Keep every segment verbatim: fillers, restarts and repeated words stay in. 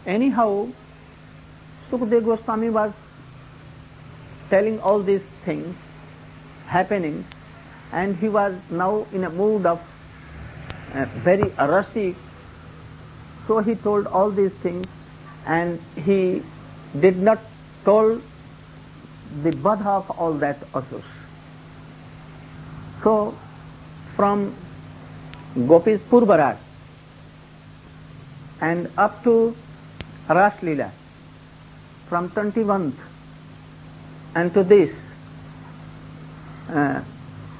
Anyhow, Sukadeva Goswami was telling all these things happening, and he was now in a mood of uh, very rushy. So he told all these things, and he did not told the badha of all that asurs. So from Gopis Purvaraj and up to Ras Leela, from twenty-first and to this, uh,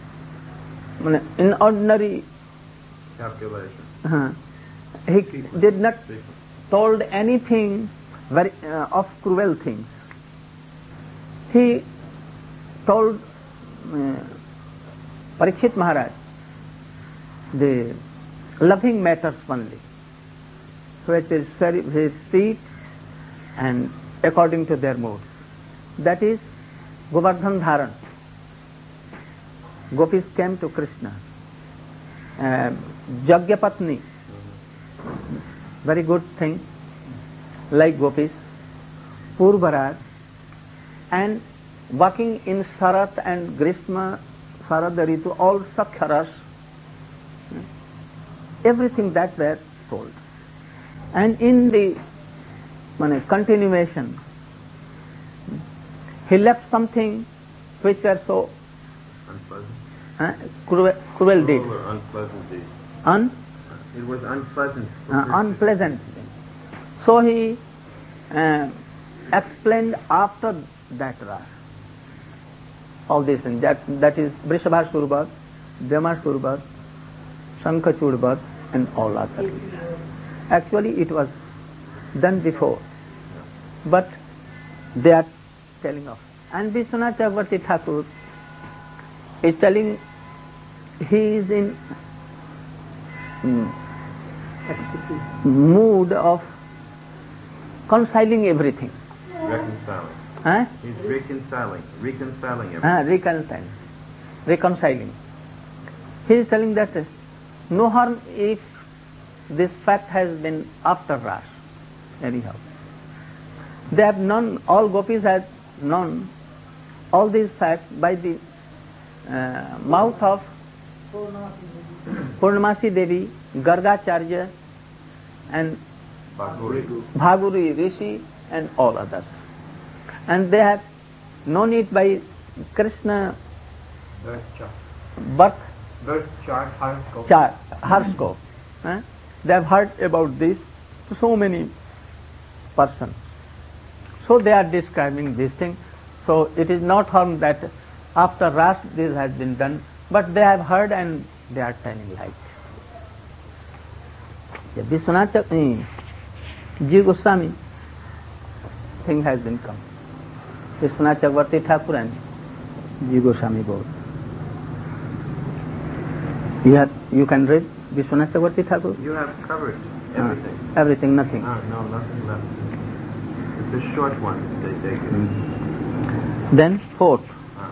in ordinary calculation, uh, he did not told anything very uh, of cruel things. He told uh, Parikshit Maharaj the loving matters only, which is very, very sweet and according to their moods. That is Govardhan Dharan. Gopis came to Krishna. Uh, Jagyapatni, very good thing, like Gopis. Purvaraj, and working in Sarat and Grishma, Sarad Ritu, all Sakhyaras, everything that were told. And in the mane, continuation, he left something which were so unpleasant. Uh, cruel, cruel deeds. Or unpleasant deeds. Un? It was unpleasant. Uh, unpleasant. So he uh, explained after that ras all these things. That, that is Vrishabhasur, Vyamasur, Shankachud and all other. Actually it was done before, but they are telling of. And Vishwanath Chakravarti Thakur is telling he is in mm, mood of reconciling everything. Reconciling. Huh? He's reconciling. Reconciling everything. Ah, reconciling. Reconciling. He is telling that no harm if this fact has been after Ras. Anyhow. They have known, all gopis have known all these facts by the uh, mouth of Purnamasi Devi, Gargacharya and Bhaguri. Bhaguri Rishi and all others. And they have known it by Krishna birth chart, horoscope. Eh? They have heard about this to so many persons. So they are describing this thing. So it is not harm that after Ras this has been done, but they have heard and they are telling like. Vishwanath Ji Goswami thing has been come. Vishwanath Chakravarti Thakur and Ji Goswami both. You, have, you can read Vishwanath Chakravarti Thakur? You have covered everything. Uh, everything, nothing. Ah, no, nothing left. It's a short one, they take it. Mm. Then fourth. Ah.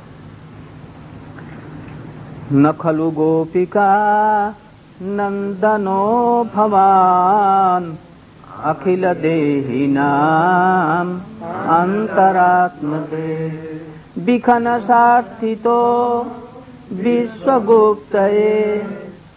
Nakhalu gopika nandano bhavan akhila dehinam antaratmate bikhana sarthito vishwaguptaye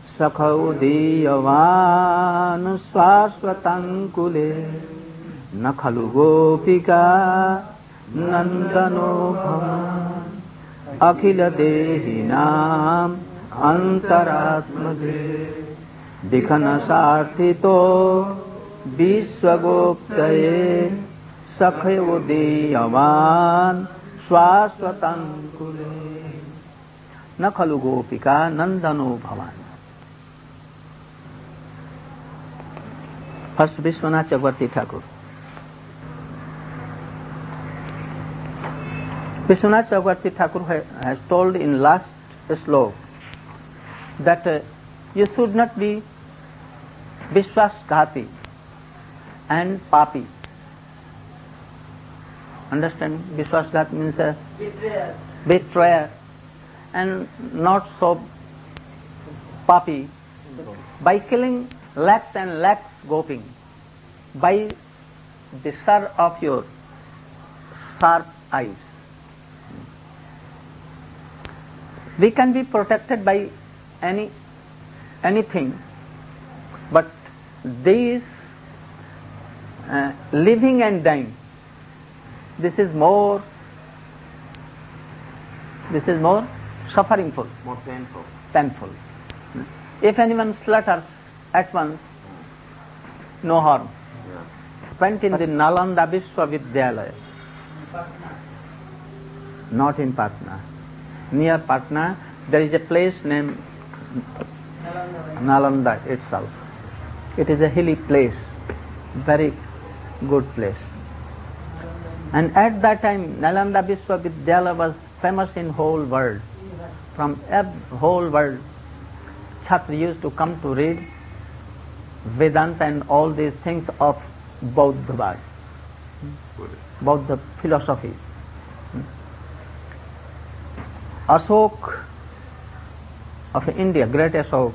sakhaudhiyavan swaswatankule nakhalu gopika nandano bhavan akhila dehinam antaratmate bikhana sarthito Vishwaguptaye Sakhayodeyavan Swaswatankule Nakhalu Gopika Nandano Bhavan. First Vishwanath Chakravarti Thakur. Vishwanath Chakravarti Thakur has told in last slok that uh, you should not be Vishwasghati and papi. Understand? Vishwasghat means a betrayer. betrayer and not so papi. By killing lakhs and lakhs goping, by the sir of your sharp eyes. We can be protected by any anything, but these uh, living and dying, this is more this is more sufferingful, More painful. painful. If anyone slaughters at once, no harm. Yeah. Went in the Nalanda Vishwavidyalaya. Not in Patna. Near Patna, there is a place named Nalanda itself. It is a hilly place, very good place. And at that time, Nalanda Vishwavidyalaya was famous in whole world. From ev- whole world, Chhatri used to come to read Vedanta and all these things of Bauddhavad, Bauddha philosophy. Ashok of India, great Ashok,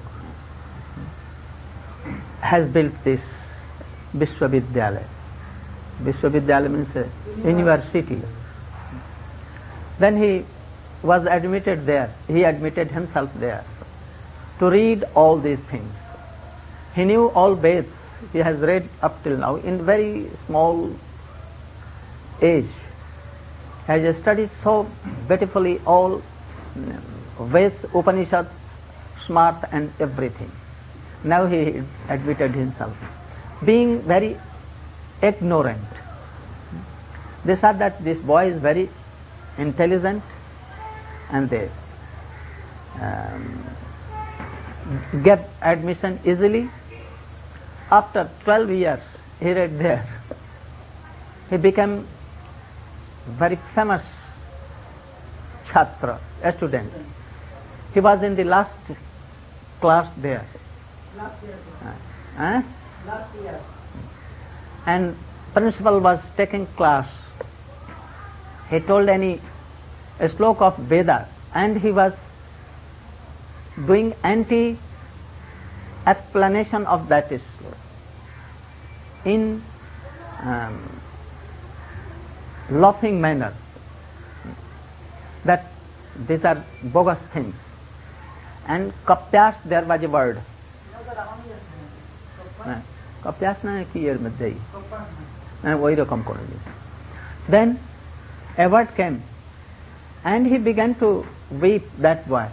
has built this Vishwavidyalaya. Vishwavidyalaya means a university. Then he was admitted there, he admitted himself there to read all these things. He knew all Veds, he has read up till now in very small age. He has studied so beautifully all Veds, Upanishads, smart and everything. Now he admitted himself, being very ignorant. They said that this boy is very intelligent and they um, get admission easily. After twelve years, he read there. He became very famous Chhatra, a student. He was in the last class there. Last year. Uh, huh? Last year. And principal was taking class. He told any a slok of Veda and he was doing anti explanation of that slok in um, laughing manner, that these are bogus things. And kapyas, there was a word. Kapyas na ki er madhei. ওই রকম করে দিয়েছে. Then a word came and he began to weep, that boy.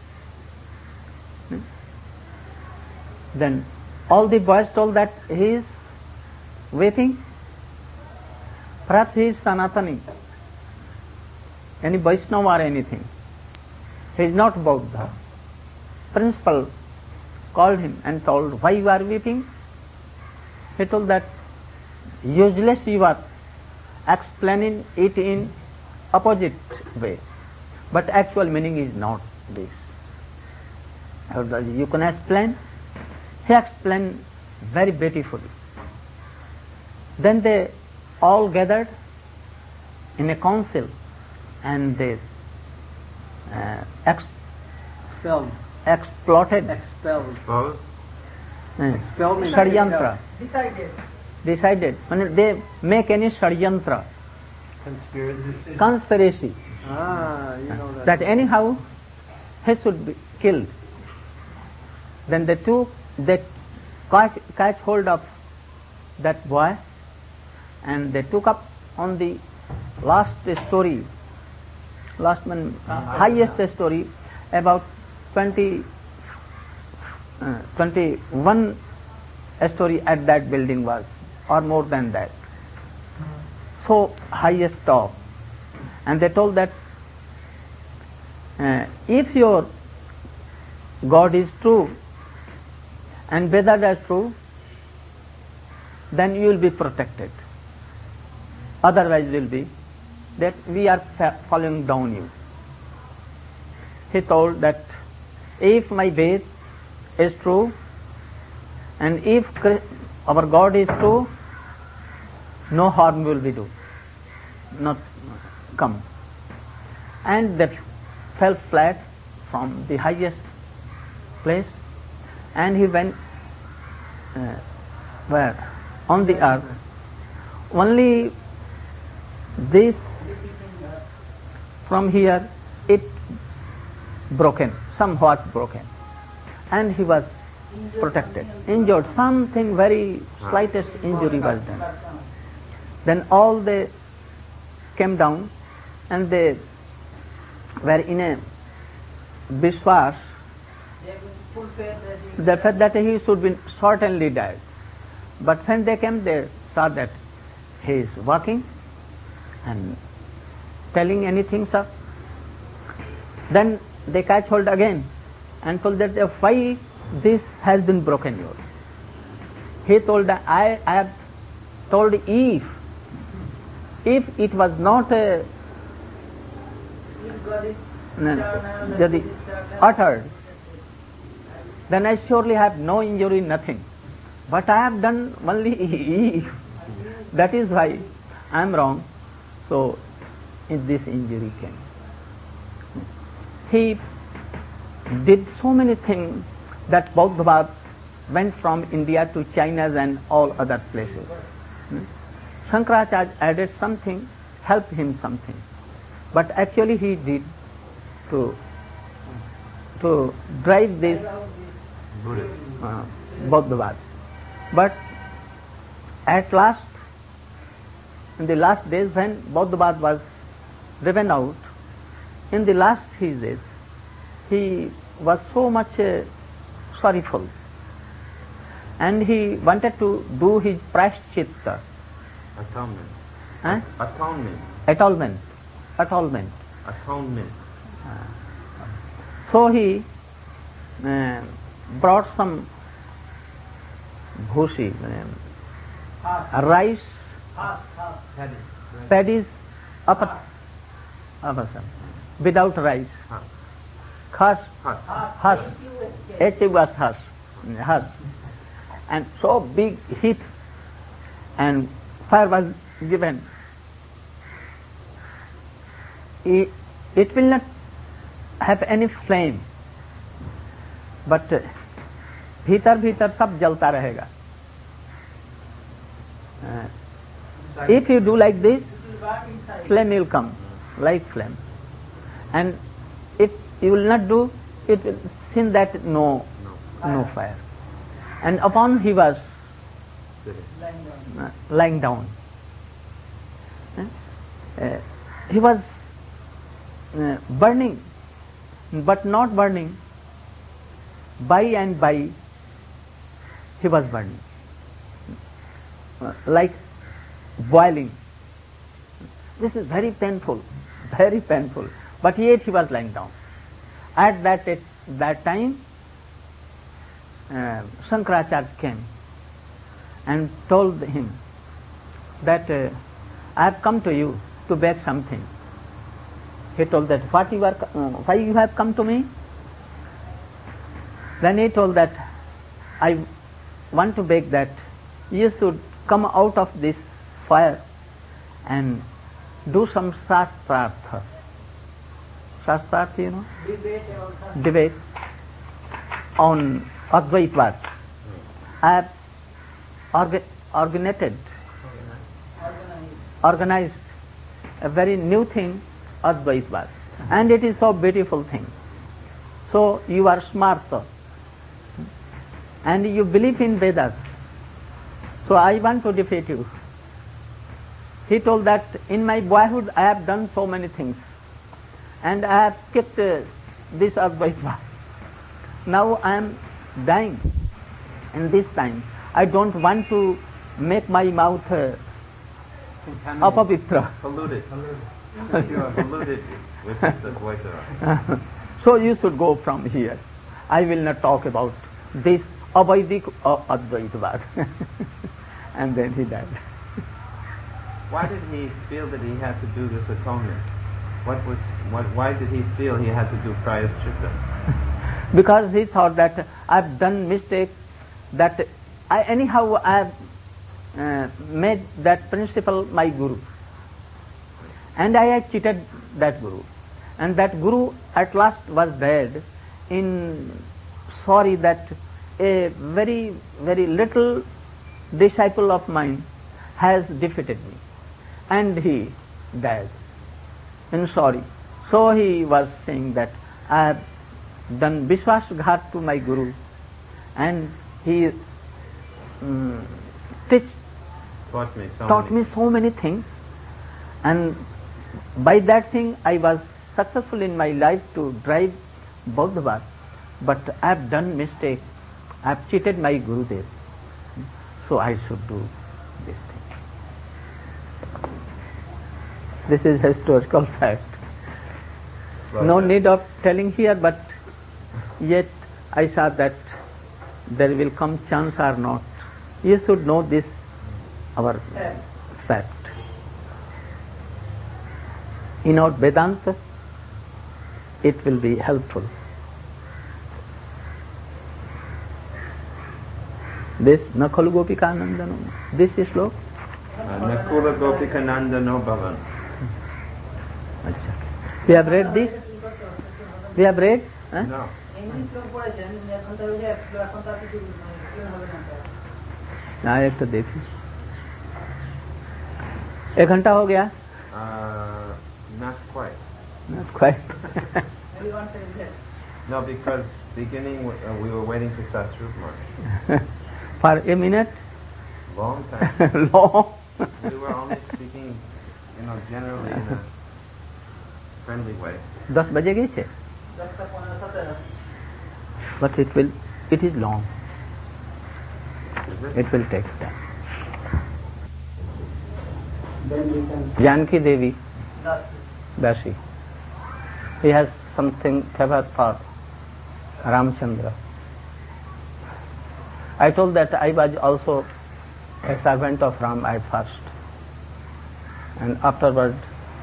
Then all the boys told that he is weeping. Perhaps he is Sanatani, any Vaishnava or anything. He is not Buddha. Principal called him and told, why you are weeping? He told that useless you are explaining it in opposite way, but actual meaning is not this. How does you can explain? He explained very beautifully. Then they all gathered in a council and they uh, ex- Expelled. exploited Expelled. Suppose? uh, Expelled means Shadyantra. Decided. Decided. When they make any Shadyantra, Conspiracy. conspiracy, Ah, you know that. that anyhow he should be killed. Then they took, they catch, catch hold of that boy and they took up on the last story, last one, highest story, about twenty, uh, twenty-one story at that building was, or more than that. So highest top. And they told that uh, if your God is true and Vedanta is true, then you will be protected. Otherwise will be that we are fa- following down you. He told that if my faith is true and if Chri- our God is true, no harm will be do, not come. And they fell flat from the highest place and he went uh, where? On the earth. only this from here it broken, somewhat broken, and he was protected, injured, something very slightest injury was done. Then all they came down and they were in a Vishwas, they felt that he should be certainly dead. But when they came, they saw that he is walking and telling anything, sir. Then they catch hold again and told that why this has been broken yours. He told that I, I have told if, if it was not a no, uttered, then I surely have no injury, nothing. But I have done only if. That is why I am wrong. So this injury came. He did so many things that Bauddhavad went from India to China and all other places. Hmm? Shankaracharya added something, helped him something. But actually he did to to drive this uh, Bauddhavad. But at last, in the last days when Bauddhavad was driven out, in the last his days, he was so much uh, sorrowful, and he wanted to do his prashchitta. Atonement. Huh? Atonement. Atonement. Atonement. Atonement. So he uh, brought some bhushi, uh, rice, paddies, up, up, without rice. Khas, hush, H was hush, hush, and so big heat, and fire was given. It, it will not have any flame, but भीतर भीतर सब जलता रहेगा. Uh, if you do like this, flame will come, like flame, and if you will not do, it will seem that no, no, no fire. And upon he was uh, lying down. Uh, he was uh, burning, but not burning. By and by, he was burning, uh, like boiling. This is very painful, very painful. But yet he was lying down. At that at that time, uh, Shankaracharya came and told him that uh, I have come to you to beg something. He told that what you are, uh, why you have come to me? Then he told that I want to beg that you should come out of this fire and do some shastrartha. Shastrartha, you know? Debate. Debate on Advaitvad. I have orga- organized, organized a very new thing, Advaitvad. And it is so beautiful thing. So you are smarta. And you believe in Vedas. So I want to defeat you. He told that in my boyhood I have done so many things. And I have kept uh, this Advaita. Now I am dying. And this time I don't want to make my mouth uh, apavitra. Polluted. You are polluted with the Advaita. So you should go from here. I will not talk about this Avaidik uh, Advaitavad. And then he died. Why did he feel that he had to do this atonement? What was? What, why did he feel he had to do prayaschitta? Because he thought that I've done mistake, that I anyhow I have uh, made that principle my guru, and I had cheated that guru, and that guru at last was dead. In sorry that a very very little disciple of mine has defeated me, and he died. And sorry. So he was saying that I have done Vishwasghat to my Guru, and he um, teach, taught me so taught many. me so many things, and by that thing I was successful in my life to drive Bodhavad, but I have done mistake. I have cheated my Gurudev, so I should do this thing. This is historical fact. No need of telling here, but yet I saw that there will come chance or not. You should know this, our fact. In our Vedanta, it will be helpful. This Nakula Gopika Nandano, this is slow. Nakula Gopika Nandano Bhavan. We have read this? We have read? Huh? No. ना एक तो देखिए एक घंटा हो गया Uh, not quite. Not quite. No, because beginning uh, we were waiting for Satsrupma. For a minute? Long time. Long. We were only speaking, you know, generally in a friendly way. दस बजे गए थे But it will, it is long. Is it? It will take time. Then we can. Janki Devi, Dashi. He has something favor for Ramchandra. I told that I was also a servant of Ram at first, and afterward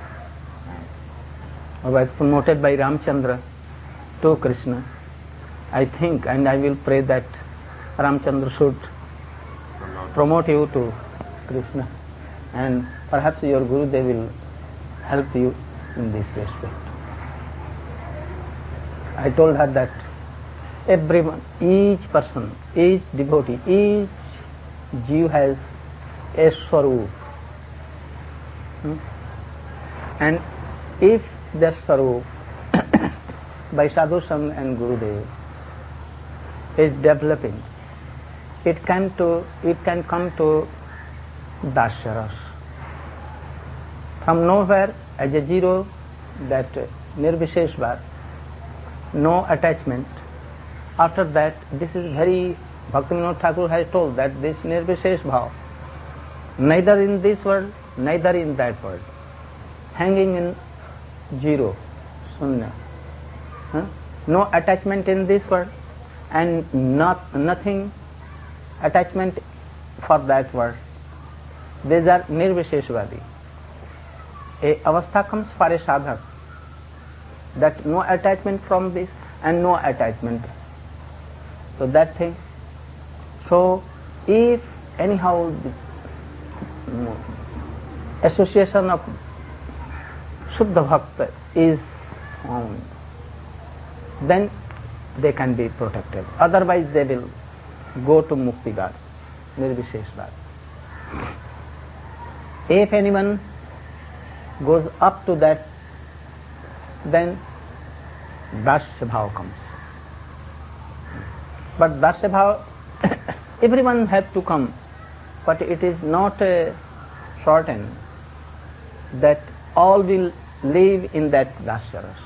I was promoted by Ramchandra to Krishna. I think and I will pray that Ramchandra should promote you to Krishna, and perhaps your Guru they will help you in this respect. I told her that everyone, each person, each devotee, each Jew has a Swarup. Hmm? And if that Swarup by Sadhu Sangha and Gurudev is developing, it can to it can come to Dasyaras. From nowhere as a zero, that Nirvishesh Bhav, no attachment. After that, this is very, Bhaktivinoda Thakur has told that this Nirvishesh Bhav, neither in this world, neither in that world, hanging in zero, Sunya. Huh? No attachment in this world and not nothing attachment for that world. These are Nirvisheshvadi. A avastha comes for a sadhak that no attachment from this and no attachment. So that thing. So if anyhow the association of Shuddha Bhakta is found, then they can be protected. Otherwise they will go to Mukti Ghat, Nirvishesh Bhav. If anyone goes up to that, then Dasya Bhav comes. But Dasya Bhav, everyone has to come, but it is not a certain that all will live in that Dasya Ras.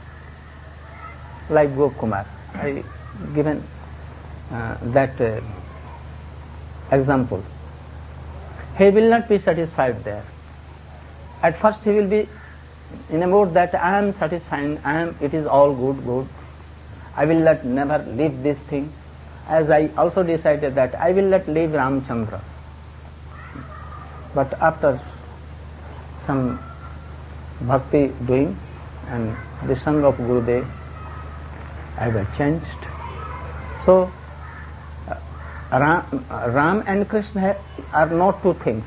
Like Gopkumar, I given uh, that uh, example. He will not be satisfied there. At first he will be in a mood that I am satisfied, I am, it is all good, good. I will not never leave this thing. As I also decided that I will not leave Ramchandra. But after some bhakti doing and the Sangha of Gurudev, I was changed. So uh, Ram, Ram and Krishna are not two things.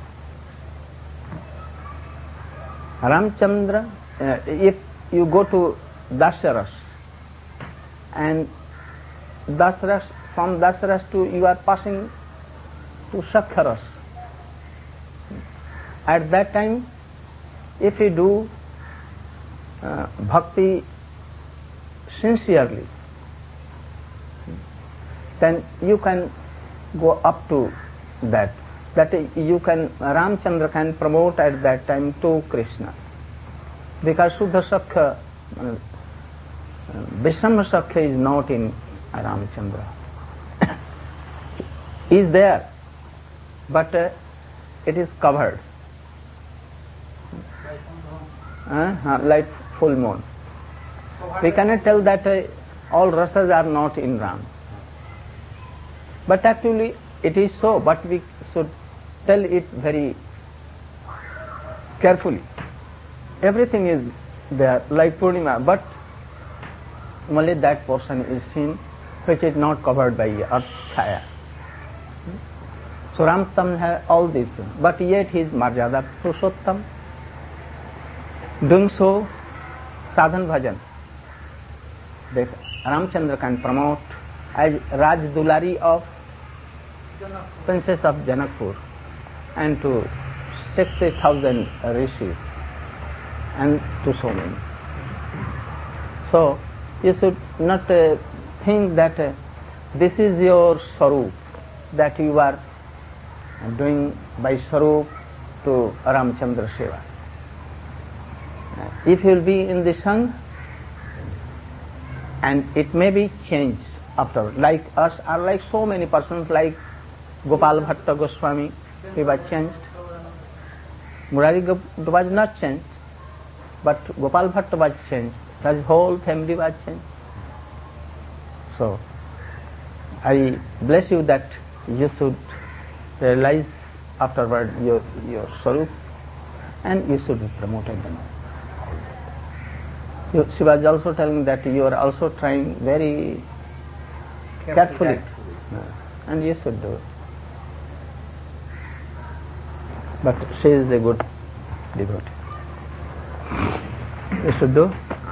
Ramchandra, uh, if you go to Dasyaras, and Dasyaras, from Dasyaras to you are passing to Shakhyaras, At that time, if you do uh, bhakti sincerely, then you can go up to that. That you can, Ramchandra can promote at that time to Krishna. Because Shuddha Sakya, uh, Vishrama Sakya is not in Ramchandra. Is there, but uh, it is covered. Uh, uh, like full moon. We cannot tell that uh, all rasas are not in Ram. But actually it is so, but we should tell it very carefully. Everything is there, like Purnima, but only that portion is seen which is not covered by Earth Chaya. So Ramtam has all these things, but yet he is Marjada Purushottam. Doing so, sadhan bhajan, that Ramchandra can promote as Raj Dulari of Princess of Janakpur and to sixty thousand rishis and to so many. So you should not uh, think that uh, this is your Sarup, that you are doing by Sarup to Ramchandra Seva. If you will be in the Sangh, and it may be changed after, like us are like so many persons, like Gopal Bhatta Goswami, he was changed. Murari was not changed, but Gopal Bhatta was changed. His whole family was changed. So, I bless you that you should realize afterward your, your Sarup, and you should be promoted them. You, she was also telling that you are also trying very carefully, carefully. Uh, and you should do it. But she is a good devotee. You should do.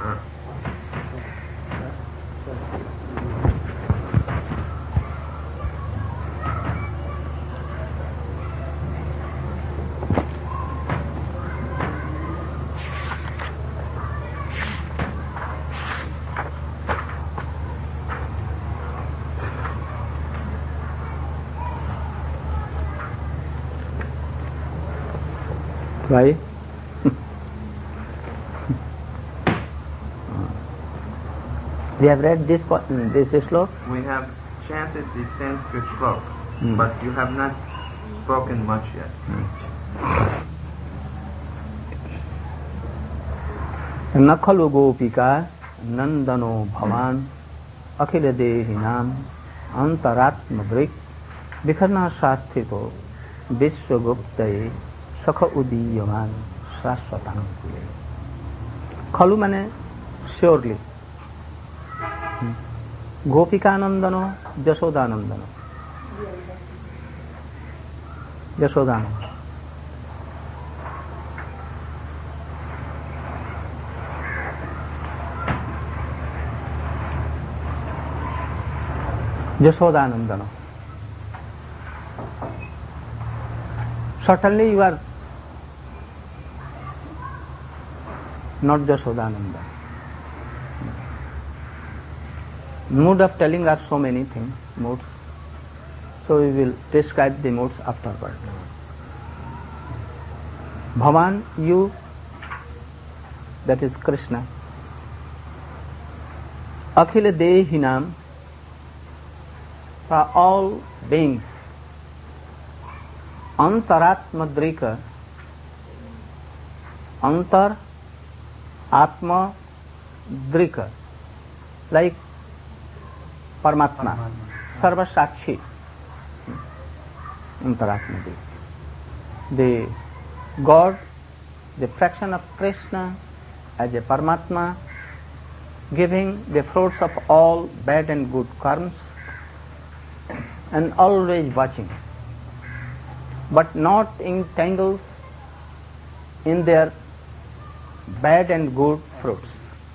Why? We have read this this slok. We have chanted the Sanskrit slok, mm. but you have not spoken much yet. Nakhalu gopika nandano bhavan akhila dehinam antaratma brik vikharna sasthito vishwaguptaye Sakha udiyaman saswatam. Khalu mane surely. Gopika nandano Jashoda nandano. Jashoda. Jashoda nandano. Certainly you are not Jashodananda. Mood of telling are so many things, moods. So we will describe the moods afterward. Bhavan, you, that is Krishna. Akhila Dehinam, are all beings. Antaratma Drika, Antar Atma Drika, like Paramatma, Sarva Sakshi, Antaratma Drika. The God, the fraction of Krishna as a Paramatma, giving the fruits of all bad and good karmas, and always watching, but not entangled in their bad and good fruits.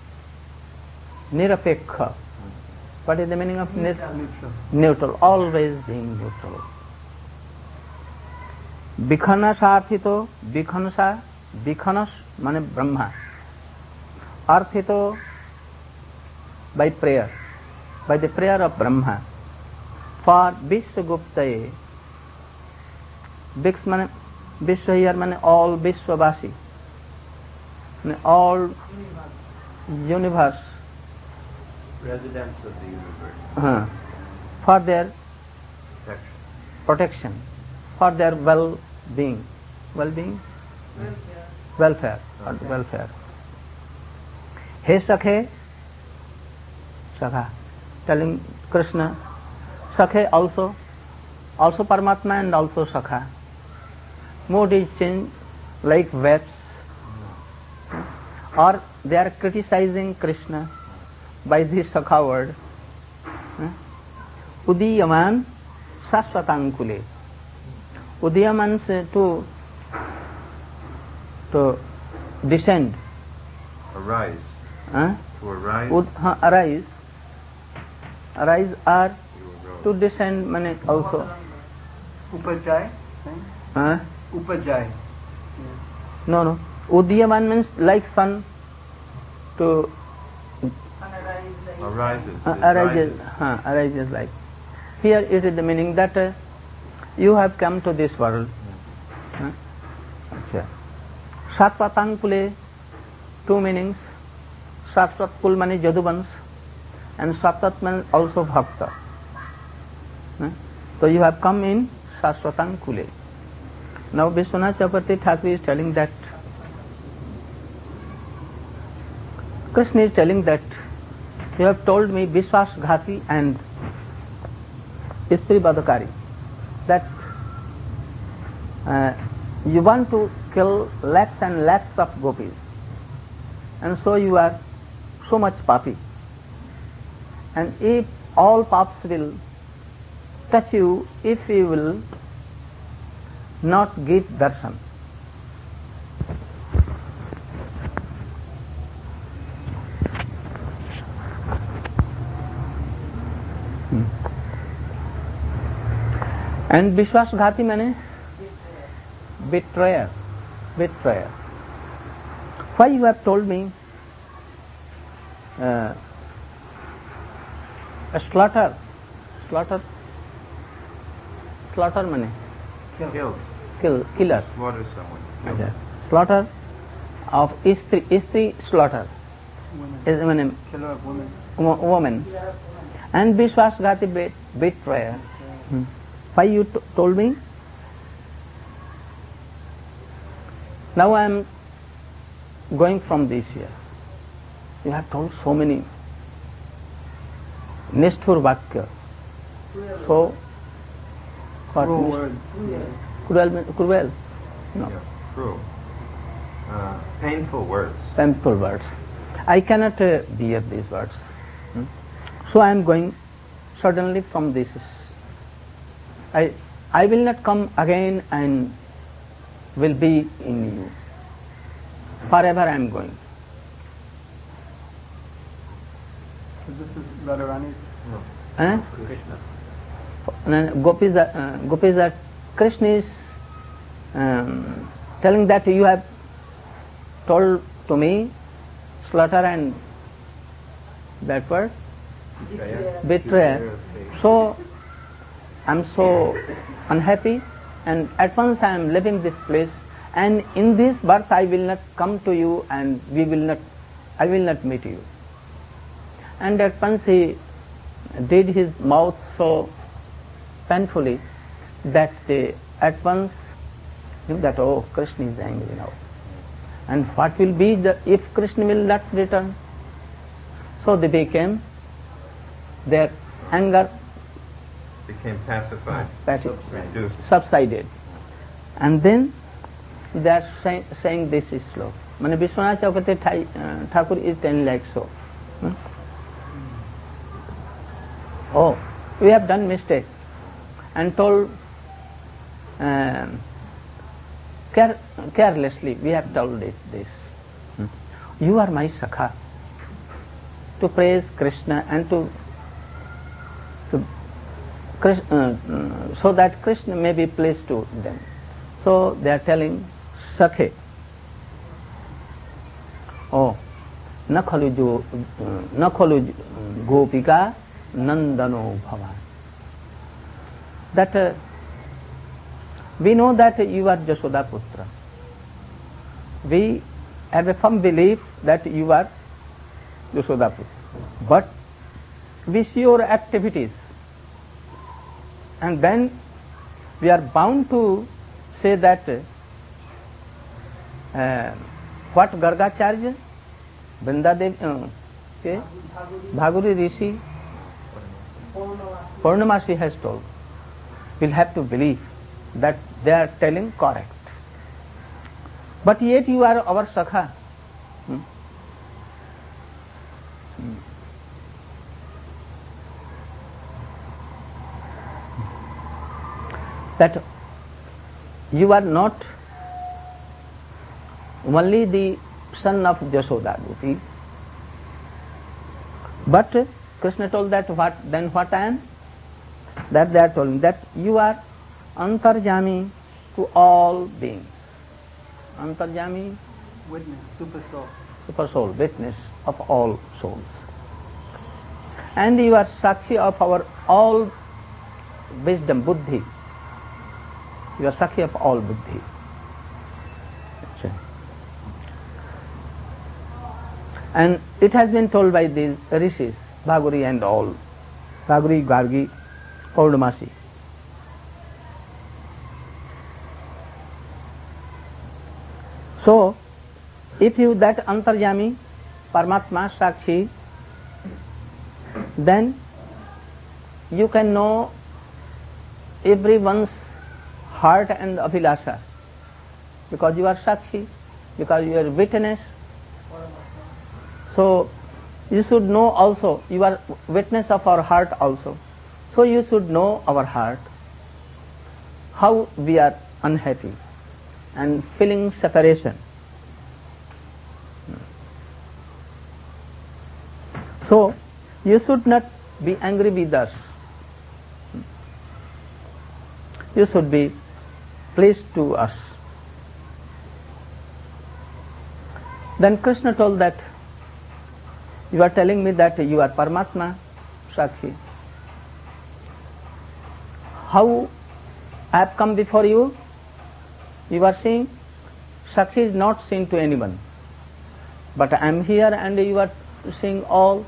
Nirapekha. What is the meaning of neutral? Neutral, always being neutral. Vikhanasarthito, Vikhanasa, Vikhanas mane Brahma. Arthito by prayer, by the prayer of Brahma. For Vishwaguptaye, Viks mane, Vishwa here mane all Vishwavasi, mane all universe, Residents of the universe. uh, for their Protection. protection, for their well-being, well-being, welfare, or Okay. welfare. He Sakhe, Sakha, telling Krishna, Sakhe also, also Paramatma and also Sakha. Mood is changed like waves, or they are criticizing Krishna by this Sakha word. Udiyaman Saswatankule. Udiyaman means to, to descend. Arise. Huh? To arise. Ud, huh, arise. Arise or You arose. to descend means also. Upajay. Huh? Upajay. No, no. Udiyaman means like sun to Arises. uh, It arises. rises. Huh, arises like. Here it is the meaning that uh, you have come to this world. Huh? Okay. Satvatangkule, two meanings. Satvatkul means Jaduvans and Satvat means also Bhakta. Huh? So you have come in Satvatangkule. Now Vishwanath Chakravarti Thakur is telling that Krishna is telling that you have told me Vishwas Ghati and Istri Badakari, that uh, you want to kill lakhs and lakhs of gopis, and so you are so much papi. And if all paps will touch you, if you will not give darshan. Hmm. And Vishwas Ghati means betrayer, betrayer. Why you have told me uh, a slaughter, slaughter, slaughter means Killed. kill, killer. Slaughter someone. Killed. Okay. Slaughter of Istri, Istri slaughter Women. is mean Killer of women. wo- woman. And Vishwas Ghati bet, betrayer. Hmm. Why you t- told me? Now I am going from this year. You have told so many Nishthur Vakya. So, what? Cruel Nish- word. Cruel, mean- cruel. No. Yeah. Cruel. Uh, painful words. Painful words. I cannot uh, bear these words. Hmm? So I am going suddenly from this. I I will not come again and will be in you. Forever I am going. So this is Radharani. No. Eh? Krishna. And Gopis are, uh, Gopis are, Krishna is um, telling that you have told to me slaughter and that word Betrayer. betrayer. So I am so unhappy, and at once I am leaving this place, and in this birth I will not come to you, and we will not, I will not meet you. And at once he did his mouth so painfully that they at once knew that, oh, Krishna is angry now. And what will be the, if Krishna will not return? So they became, their anger Became pacified. Pati- Reduced. subsided. And then they are say, saying this is slow. Mane Vishwanath Chakravarti uh, Thakur is telling like so. Hmm? Oh, we have done mistake and told um, care, carelessly we have told it, this. Hmm? You are my Sakha. To praise Krishna and to, to Krishna, uh, so that Krishna may be pleased to them. So they are telling Sakhe, oh, न खलु जो न खलु गोपिका नंदनो भवान. That uh, we know that you are Jashoda Putra. We have a firm belief that you are Jashoda Putra. But we see your activities, and then we are bound to say that uh, what Gargacharya, Vrindadev, uh, okay, Bhaguri Rishi, Purnamasi has told. We'll have to believe that they are telling correct. But yet you are our Sakha. Hmm? Hmm. That you are not only the son of Jashoda Gopi, but Krishna told that what then what I am? That they are telling that you are Antarjami to all beings. Antarjami, Witness, super soul. super soul, witness of all souls. And you are Sakshi of our all wisdom, Buddhi. You are Sakshi of all Buddhi. And it has been told by these rishis, Bhaguri and all, Bhaguri, Gargi, Purnamasi. So, if you that Antarjami, Paramatma, Sakshi, then you can know everyone's heart and abhilasha, because you are Sakshi, because you are witness. So, you should know also, you are witness of our heart also. So, you should know our heart, how we are unhappy and feeling separation. So, you should not be angry with us. You should be pleased to us. Then Krishna told that you are telling me that you are Paramatma, Sakshi. How I have come before you? You are saying Sakshi is not seen to anyone. But I am here and you are seeing all.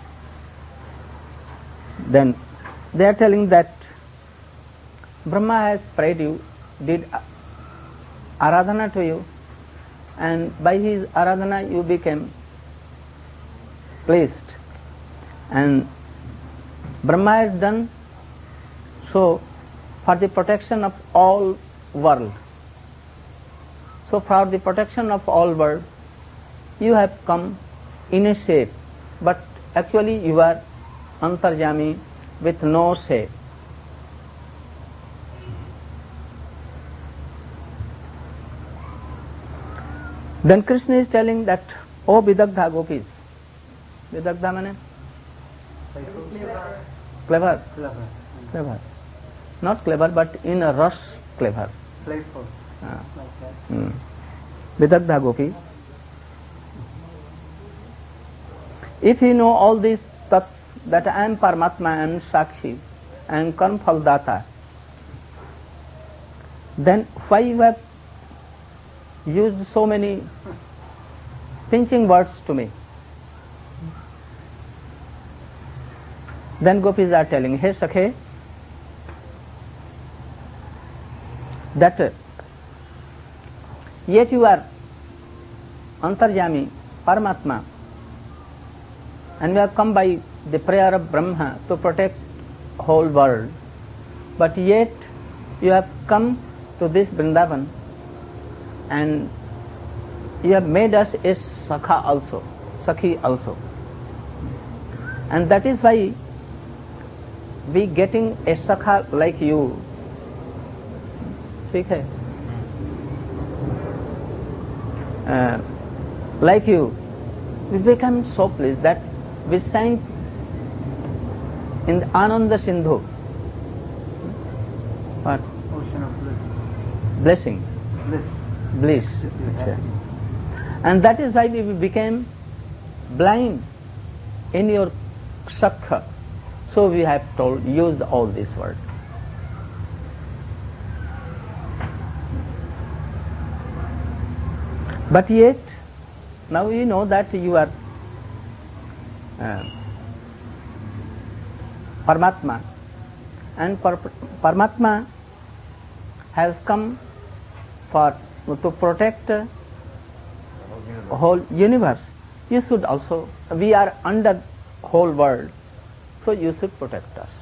Then they are telling that Brahma has prayed you, did Aradhana to you, and by his Aradhana you became pleased. And Brahma has done so for the protection of all world. So for the protection of all world, you have come in a shape, but actually you are Antarjami with no shape. Then Krishna is telling that, O Vidagdha gopis, Vidagdha means clever, Clever. clever, not clever but in a rush clever. Playful. Ah. Like that. Hmm. Vidagdha gopi. If you know all these tats, that I am Paramatma and Sakshi and Karma Phaldata, then why you have used so many pinching words to me? Then gopis are telling, Hey Sakhe, that uh, yet you are Antarjami, Paramatma, and we have come by the prayer of Brahma to protect whole world, but yet you have come to this Vrindavan and you have made us a Sakha also, Sakhi also, and that is why we getting a Sakha like you. ठीक है? Uh, like you, we become so pleased that we sang in the Ananda Sindhu. What? Ocean of bliss. blessing, bliss. bliss. Just be Okay. happy. And that is why we became blind in your sakha. So we have told, used all these words. But yet, now you know that you are uh, Paramatma, and par- Paramatma has come for to protect the whole universe. You should also, we are under whole world, so you should protect us.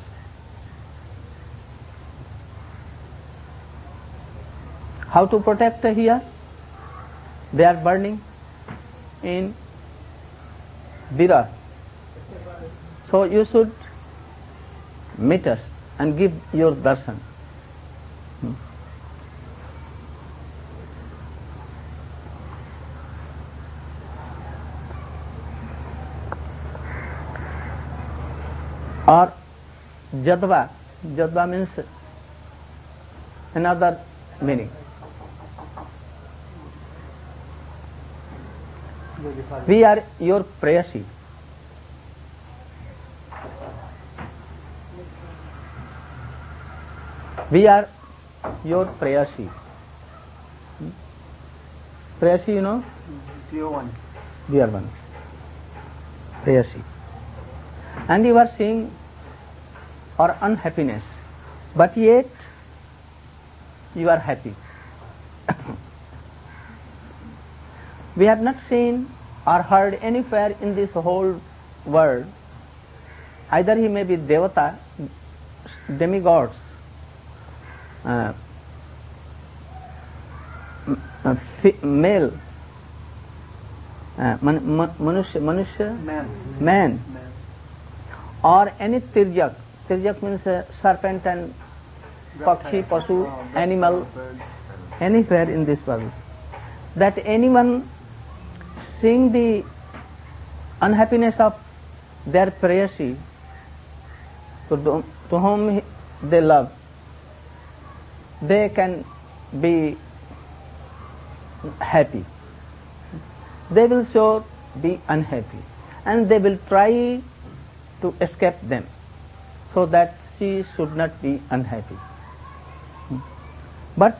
How to protect here? They are burning in Vira. So you should meet us and give your darshan. Hmm. Or Jadva. Jadva means another meaning. We are your prayasi. We are your prayasi. Hmm? Prayasi, you know? Dear one. Dear one. Prayasi. And you are seeing our unhappiness, but yet you are happy. We have not seen or heard anywhere in this whole world, either he may be Devata, demigods, uh, uh, fi- male, uh, man, man, manusha, manusha, Man. man, Man. or any tirjak. Tirjak means uh, serpent and pakshi, pasu, Oh, animal, bird. anywhere in this world. That anyone seeing the unhappiness of their prayasi, to, do- to whom he- they love, they can be happy. They will sure be unhappy, and they will try to escape them, so that she should not be unhappy. But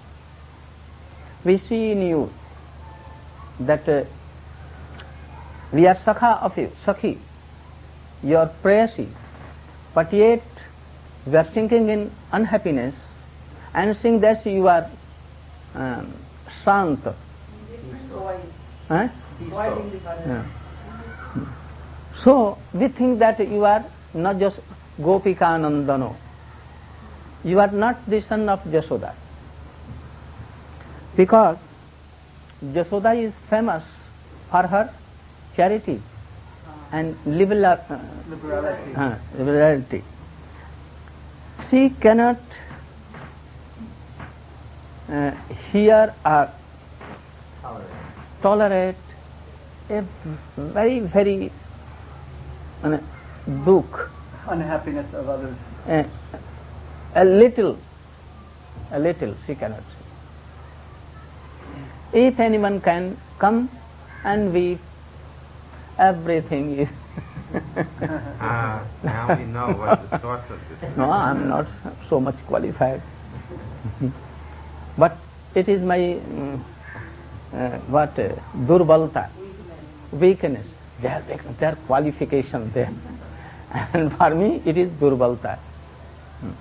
we see in you that uh, we are sakha of you, sakhi, your prayasi, but yet we are sinking in unhappiness, and seeing that you are um, shant. Huh? Yeah. So we think that you are not just Gopika Nandano. You are not the son of Jashoda. Because Jashoda is famous for her charity and liberal, uh, Liberality. uh, liberality. She cannot uh, hear or tolerate a very, very uh, dukh, Unhappiness of others. uh, a little, a little she cannot see. If anyone can come and weep, everything is. Ah, now we know what the source of this. No, I am not so much qualified. But it is my mm, uh, what uh, durbalta, weakness. Their their qualification there, and for me it is durbalta. Hmm.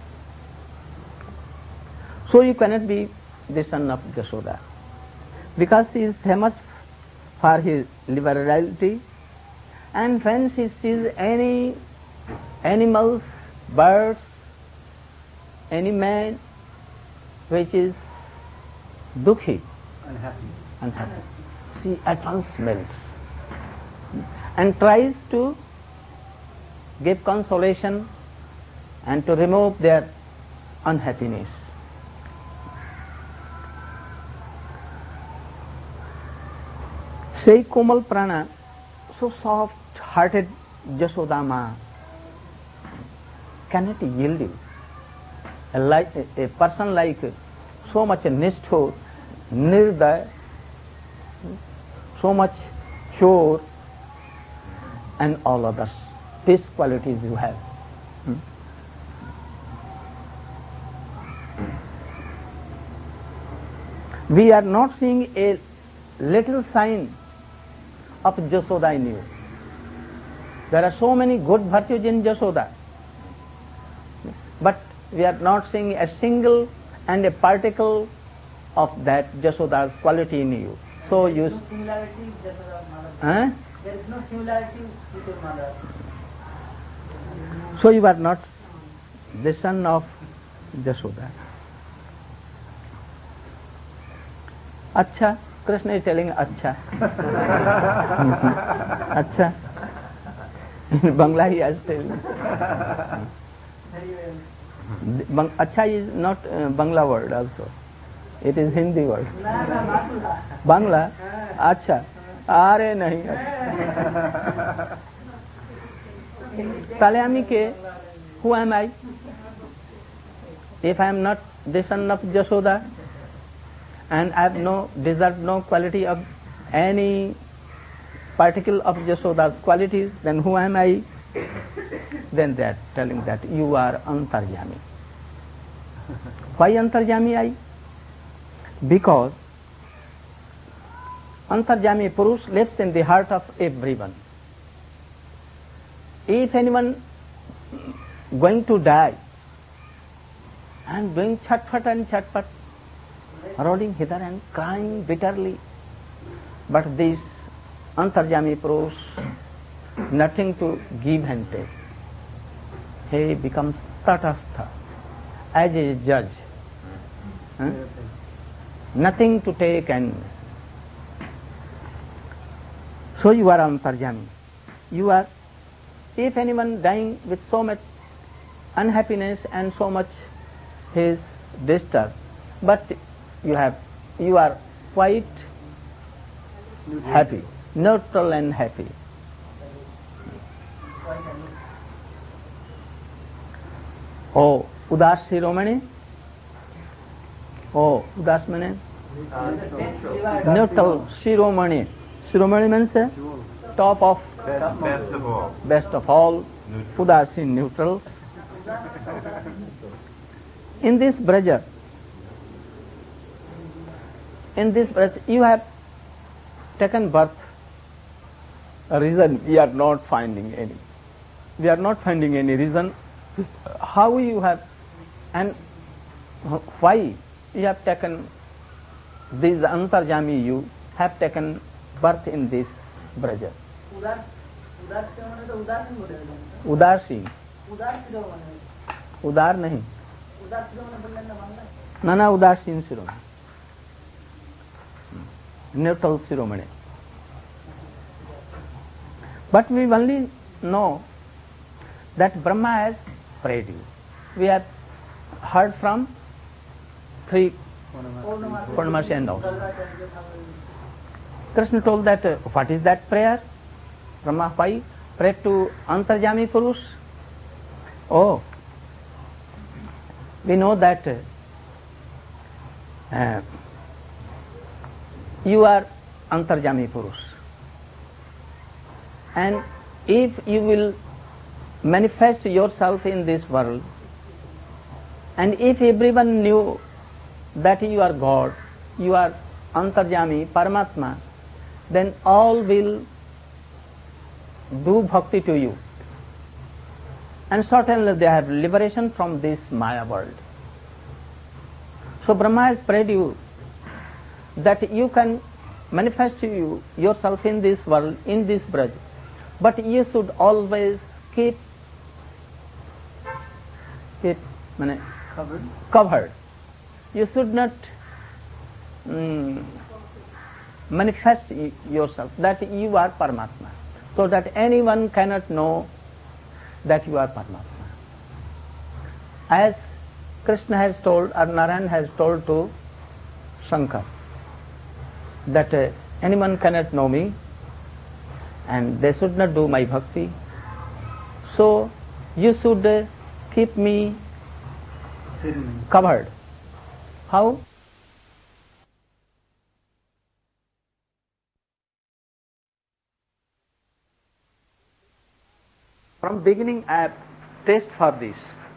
So you cannot be the son of Jashoda, because he is famous for his liberality, and when she sees any animals, birds, any man which is dukhi, Unhappy. unhappy, she at once melts and tries to give consolation and to remove their unhappiness. Say Komal Prana, so soft-hearted Jasodama, cannot yield you. A, like, a person like so much nishthur, nirdaya, so much pure, and all others. These qualities you have. Hmm? We are not seeing a little sign of Jashoda in you. There are so many good virtues in Jashoda, but we are not seeing a single and a particle of that Jashoda's quality in you. So you. There is no similarity with Jashoda's mother. Huh? There is no similarity with your mother. So you are not the son of Jashoda. Acha, Krishna is telling Acha. Acha. In Bangla he has told. Bang- Acha is not uh, Bangla word also. It is Hindi word. Bangla? Acha. Are nahi. Tahle ke, who am I? If I am not the son of Jashoda, and I have no deserved no quality of any particle of Jashoda's qualities, then who am I? Then they are telling that you are Antarjami. Why Antarjami I? Because Antarjami Purush lives in the heart of everyone. If anyone going to die and doing chatpat and chatpat, rolling hither and crying bitterly, but this Antarjami Purush, nothing to give and take. He becomes tatastha, as a judge. Huh? Nothing to take and... So you are Antarjami. You are, if anyone dying with so much unhappiness and so much he is disturbed, but you have, you are quite happy, neutral and happy. Oh, Udas Shiromani? Oh, Udas means neutral. Shiromani. Shiromani means uh, top of, Best, best of all. best of all. Udas in neutral. In this Braja, in this Braja, you have taken birth. A reason we are not finding any. We are not finding any reason how you have and why you have taken this Antarjami, you have taken birth in this Braja. Udarsi. Udar nahi. Nana Udarsin Shiromani. Neutral Shiromani. But we only know that Brahma has prayed you. We have heard from three Purnamasi and all. Krishna told that, uh, what is that prayer? Brahma, why? Pray to Antarjami Purush. Oh, we know that uh, you are Antarjami Purush. And if you will manifest yourself in this world, and if everyone knew that you are God, you are Antarjami, Paramatma, then all will do bhakti to you. And certainly they have liberation from this Maya world. So Brahma has prayed you that you can manifest you yourself in this world, in this Braj, but you should always keep keep mane, Covered. covered. You should not mm, manifest y- yourself that you are Paramatma, so that anyone cannot know that you are Paramatma. As Krishna has told, or Narayan has told to Shankar, that uh, anyone cannot know me and they should not do my bhakti. So you should uh, keep me Hidden. covered. How? from beginning I have taste for this.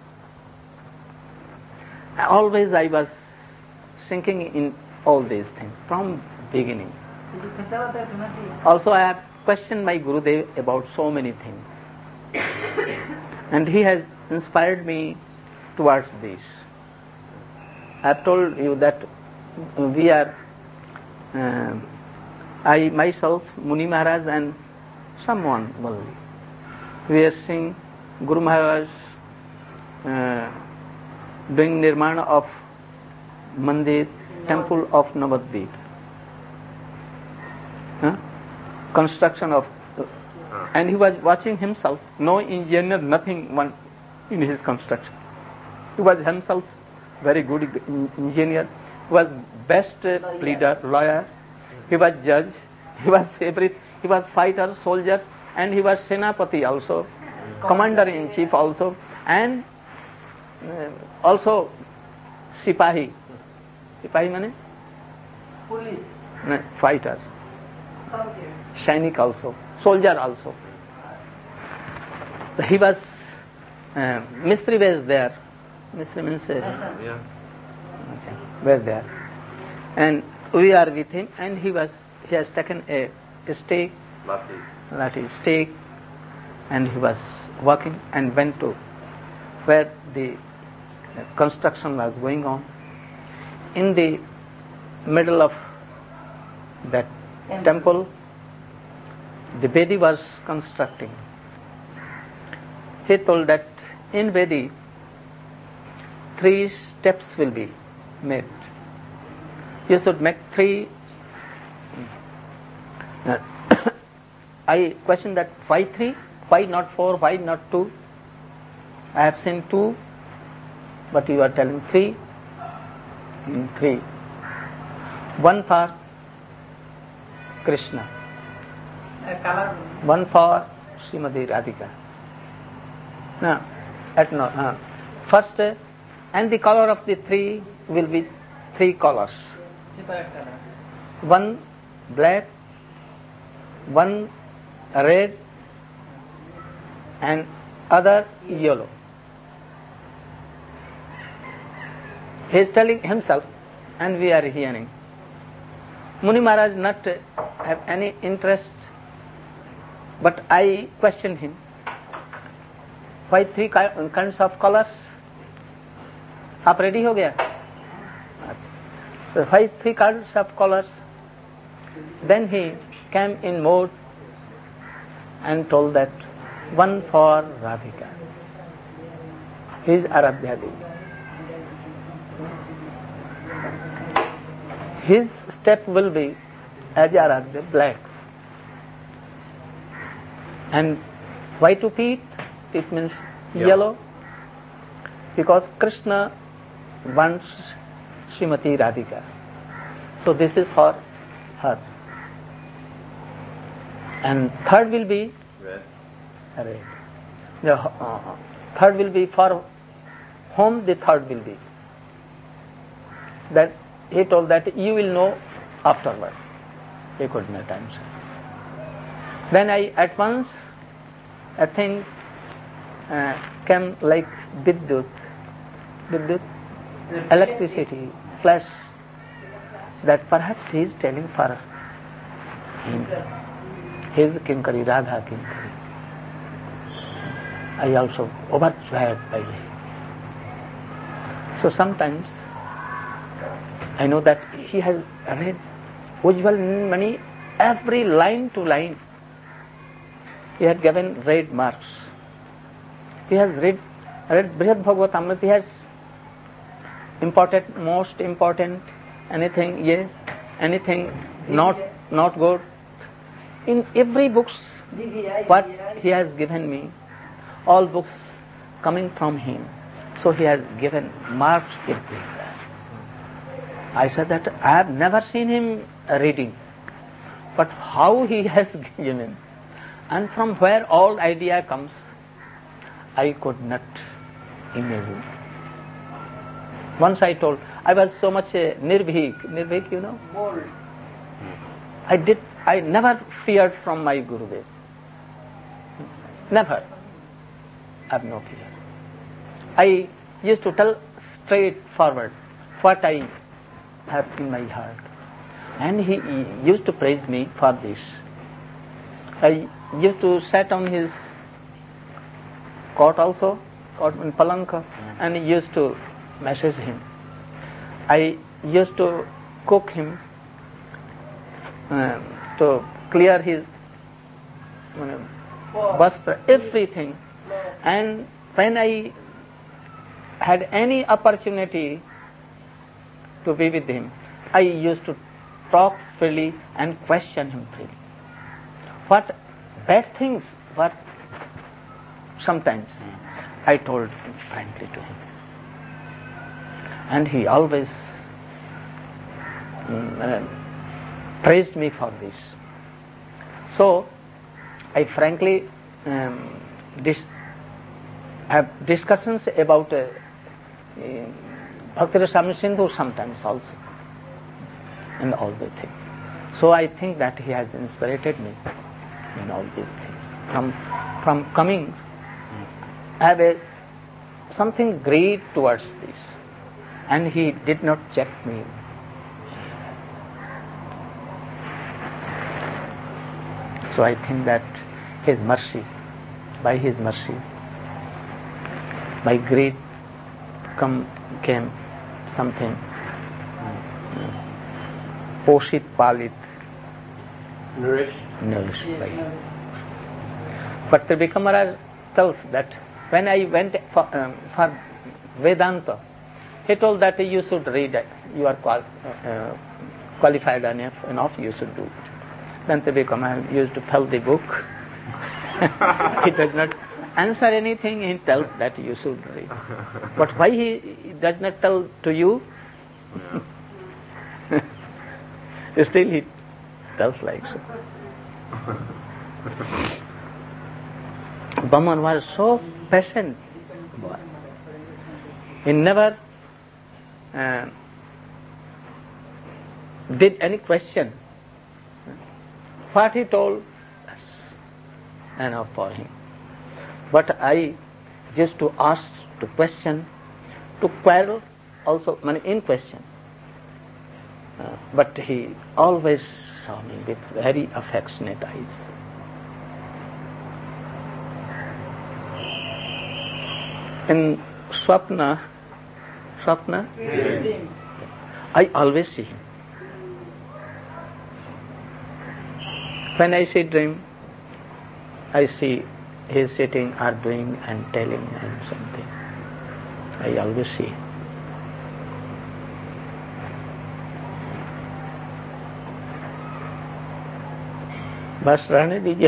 Always I was sinking in all these things from beginning. Also I have questioned my Gurudev about so many things. And he has inspired me towards this. I have told you that we are, uh, I myself, Muni Maharaj and someone, well, we are seeing Guru Maharaj uh, doing nirmana of Mandir, temple of Navadvip. Huh? Construction of, and he was watching himself, no engineer, nothing one in his construction. He was himself very good engineer, he was best leader, lawyer, he was judge, he was every, he was fighter, soldier, and he was Senapati also, commander-in-chief also, and uh, also Sipahi. Sipahi means? Police. No, fighter. Soldier. Sainik also, soldier also. He was, uh, Mistri was there. Mistri means, uh, Yeah. okay, were there. And we are with him, and he was, he has taken a, a stake, Lucky. lathi stake, and he was walking and went to where the construction was going on. In the middle of that temple, the Vedi was constructing. He told that in Vedi, three steps will be made. You should make three. I question that why three? Why not four? Why not two? I have seen two, but you are telling three. Mm, three. One for Krishna. A color. One for Srimati Radhika. No, at no. Uh, first, uh, and the color of the three will be three colors. Separate colors. One black, one red, and other yellow. He is telling himself, and we are hearing. Muni Maharaj not have any interest, but I questioned him. Why three kinds of colors? आप ready हो गया? So why three kinds of colors? Then he came in mood and told that one for Radhika. He is Aradhya Devi. His step will be as Aradhya, black. And why to peeth? It means Yeah. yellow. Because Krishna wants Srimati Radhika. So this is for her. And third will be Red. red. The uh, third will be for whom the third will be. That he told that you will know afterward. He could not answer. Then I at once a thing uh, came like Vidyut, Vidyut, electricity, flash, that perhaps he is telling for him. His Kinkari, Radha Kinkari. I also overjoyed by it. So sometimes I know that he has read Ujjwal Mani, every line to line. He had given red marks. He has read, read Brihad Bhagavatamrita. He has important, most important, anything, yes, anything not not good. In every books, what he has given me, all books coming from him. So he has given marks everywhere. I said that I have never seen him reading, but how he has given, and from where all idea comes, I could not imagine. Once I told, I was so much uh, nirvik, nirvik, you know. Bold. I did, I never feared from my Gurudev. Never. have no fear. I used to tell straightforward what I have in my heart. And he, he used to praise me for this. I used to sit on his cot also, cot in Palanka, and he used to message him. I used to cook him uh, to clear his uh, vastra, everything. And when I had any opportunity to be with him, I used to talk freely and question him freely. What bad things were sometimes, I told him frankly to him. And he always um, uh, praised me for this. So, I frankly um, dis- have discussions about uh, uh, Bhakti Rasamrita Sindhu sometimes also, and all the things. So I think that he has inspired me in all these things. From from coming, I have a, something great towards this, and he did not check me. So I think that his mercy, by his mercy, by great come came something. Poshit palit, Nourished. nourished by him. But Tribhikam Maharaj tells that when I went for, um, for Vedanta, he told that you should read it. You are qual- uh, qualified enough, enough, you should do it. Then Tribhikam Maharaj used to tell the book. He does not answer anything, he tells that you should read. But why he does not tell to you? Still he tells like so. Baman was so patient boy. He never uh, did any question. What he told, that's enough for him. But I used to ask, to question, to quarrel also, in question. Uh, but he always saw me with very affectionate eyes. In Swapna, Swapna, Dream. I always see him. When I see dream, I see he is sitting or doing and telling and something. I always see him. बस रहने दीजिए.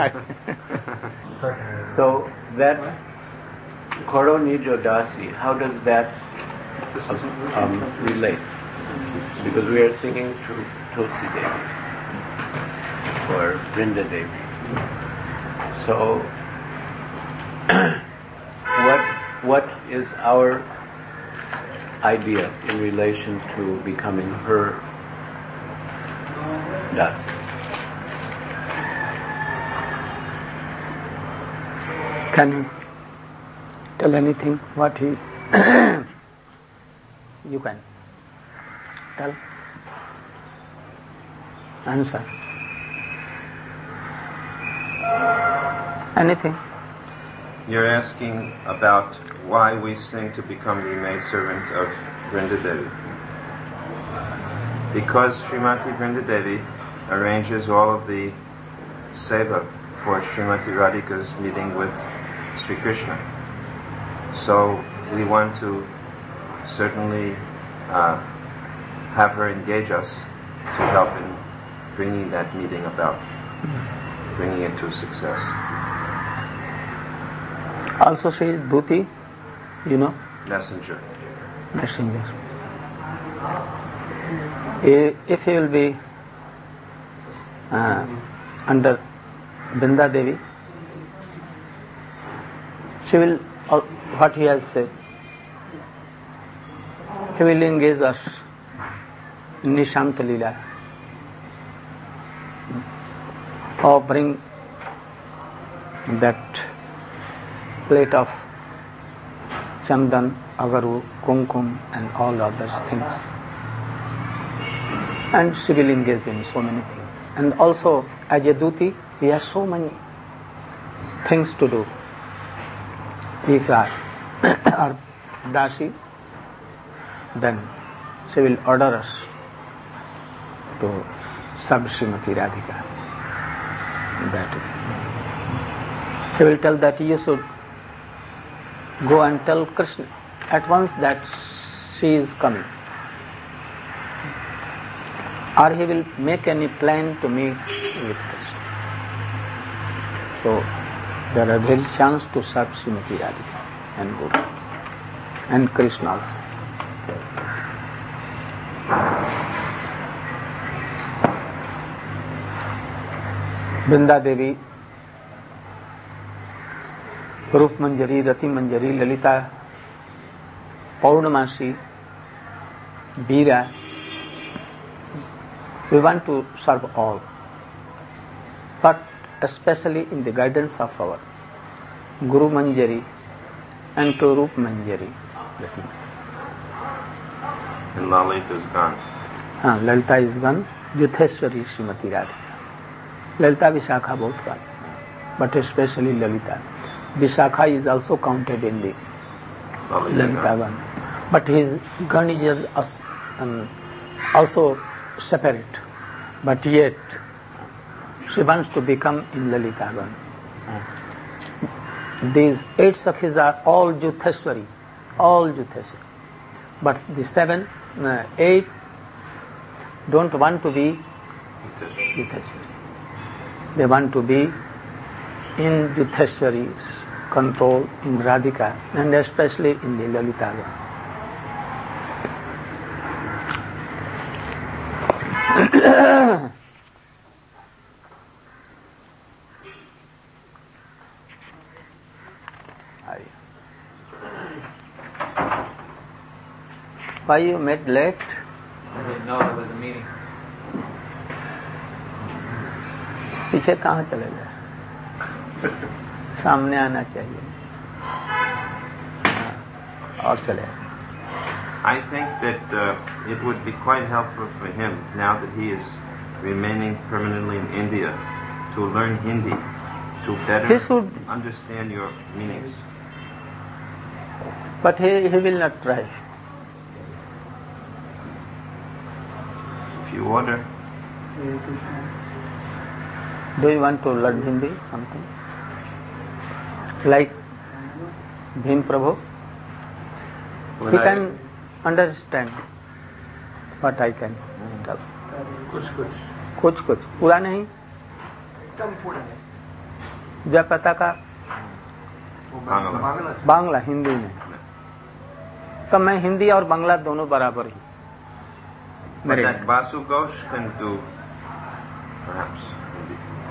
So that Koro Nijo Dasi, how does that um, relate? Because we are singing to Tulsi Devi or Vrinda Devi. So what what is our idea in relation to becoming her Dasi? Can you tell anything? What he you can tell? Answer. Anything? You're asking about why we sing to become the maidservant of Vrinda Devi. Because Srimati Vrinda Devi arranges all of the seva for Srimati Radhika's meeting with Sri Krishna. So we want to certainly uh, have her engage us to help in bringing that meeting about, bringing it to success. Also she is Dhuti, you know, Messenger. messenger. I- If he will be uh, under Vrinda Devi, she will, uh, what he has said, he will engage us in Nishanta Leela, or bring that plate of chandan, agaru, kumkum and all other things. And she will engage in so many things. And also, as a duty, he has so many things to do. If I are Dasi, then she will order us to serve Srimati Radhika. That she will tell that you should go and tell Krishna at once that she is coming. Or he will make any plan to meet with Krishna. So there are very chance to serve Srimati Radhika and go and Krishna also. Vrinda Devi, Rup Manjari, Rati Manjari, Lalita, Paurnamasi, Veera, we want to serve all, but especially in the guidance of our Guru Manjari and to Rup Manjari. And Lalita is gone. हाँ, Lalita is gone. Yutheshwari Srimati Radhika. Lalita Vishakha both gone, but especially Lalita. Vishakha is also counted in the Lalita Gan, but his Gan is um, also separate. But yet, she wants to become in Lalita Gan. These eight Sakhis are all Yutheshwari, all Yutheshwari. But the seven, uh, eight don't want to be Yutheshwari. They want to be in Yutheshwari's control, in Radhika, and especially in the Lalita Gan. Why you met late? I didn't know there was a meeting. पीछे कहाँ चले गए? सामने आना चाहिए. और चले. I think that uh, it would be quite helpful for him, now that he is remaining permanently in India, to learn Hindi, to better He should- understand your meanings. But he, he will not try. If you order, Do you want to learn Hindi? Something like Bhim Prabhu? when He I- can understand what I can tell. कुछ कुछ कुछ कुछ पूरा नहीं. एकदम पूरा नहीं. जय पता का बांग्ला। बांग्ला बांग्ला, हिंदी में. तो मैं हिंदी और बांग्ला दोनों बराबर ही. but मेरे that Basu Ghosh can do, perhaps. Hindi.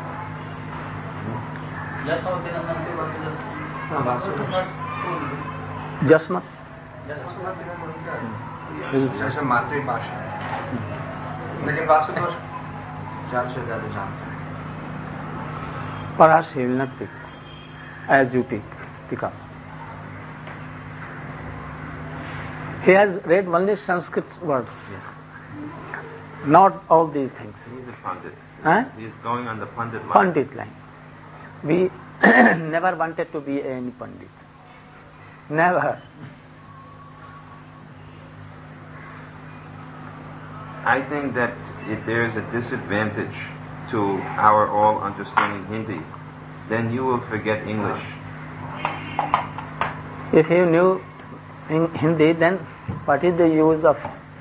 Just how the Nandi was just. हाँ, Basu Also Ghosh. not full. जसमत Just how Basu बिना बोलता है। जैसे मातृभाषा है। लेकिन बासु घोष चार से ज्यादा जानता है. perhaps he will not pick as you pick, pick up. He has read only Sanskrit words, not all these things. He's a Pandit. Huh? He's going on the Pandit line. Pandit line. We never wanted to be any Pandit. Never. I think that if there is a disadvantage to our all understanding Hindi, then you will forget English. If you knew in Hindi, then what is the use of?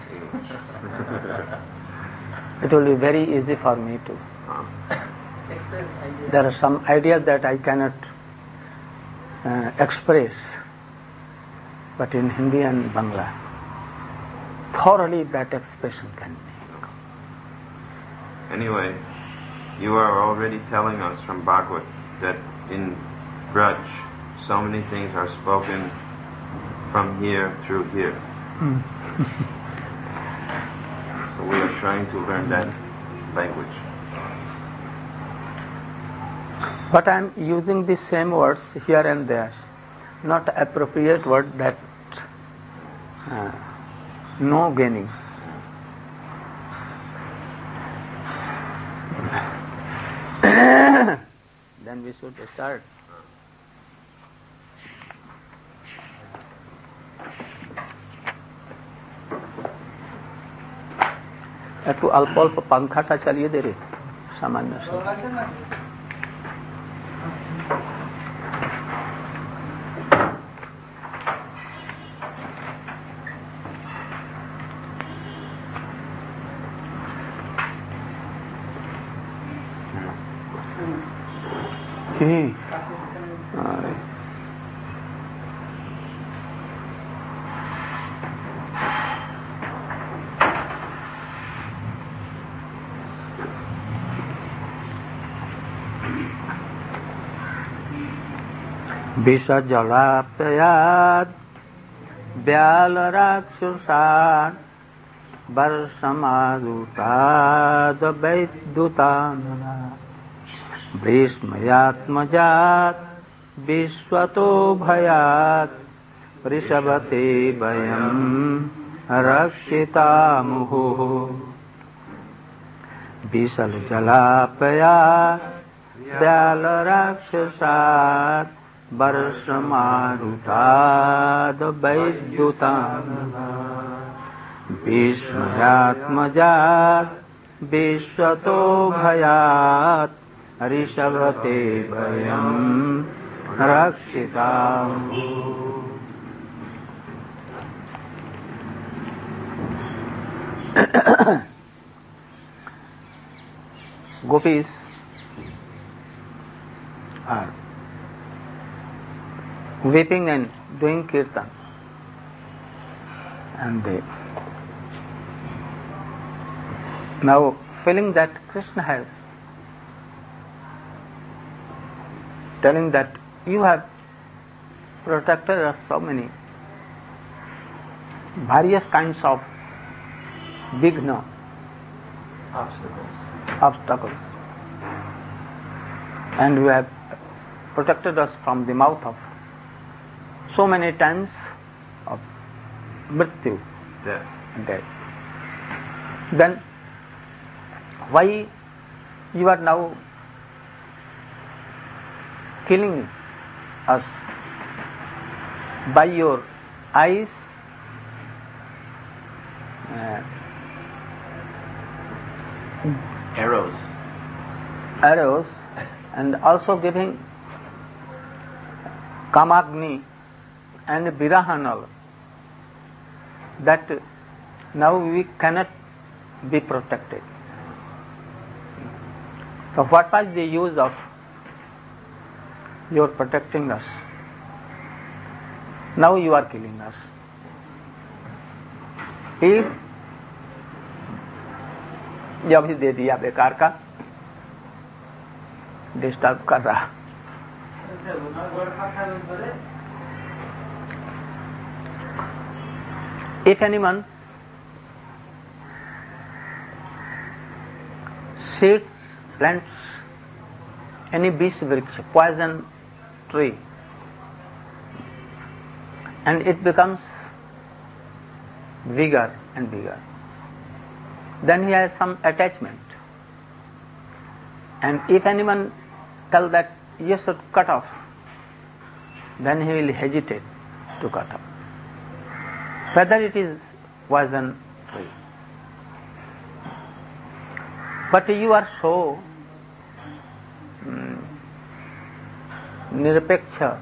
It will be very easy for me to. express ideas. There are some ideas that I cannot uh, express, but in Hindi and Bangla, thoroughly that expression can be. Anyway, you are already telling us from Bhagavad that in Braj, so many things are spoken from here through here. So we are trying to learn that language. But I am using the same words here and there. not appropriate word, that uh, no gaining. Then we should start. একটু অল্প অল্প পাংখাটা চালিয়ে দে রে সামান্য কি আরে विषजलाप्यात् व्यालराक्षसान् वर्षमारुताद् वैद्युतानना भीष्मयात्मजात् विश्वतो भयात् वृषभते वयं रक्षितामुहुः विषजलाप्यात् व्यालराक्षसात् वर्षमारुताद् वैद्युतानना भीष्मयात्मजात् विश्वतो भयात् ऋषभते वयं रक्षितामुहुः. Gopis are weeping and doing kirtan, and they now feeling that Krishna has telling that you have protected us so many various kinds of vigna, obstacles. obstacles, and you have protected us from the mouth of so many times of mrityu, death. death. Then why you are now killing us by your eyes, uh, Arrows. arrows, and also giving Kamagni and Virahanal, that now we cannot be protected. So what was the use of your protecting us? Now you are killing us. If जब ही दे दिया बेकार का, disturb कर रहा. If anyone seeds, plants any vish vriksha, poison tree, and it becomes bigger and bigger, then he has some attachment. And if anyone tell that you should cut off, then he will hesitate to cut off, whether it is poison tree. But you are so um, nirpeksha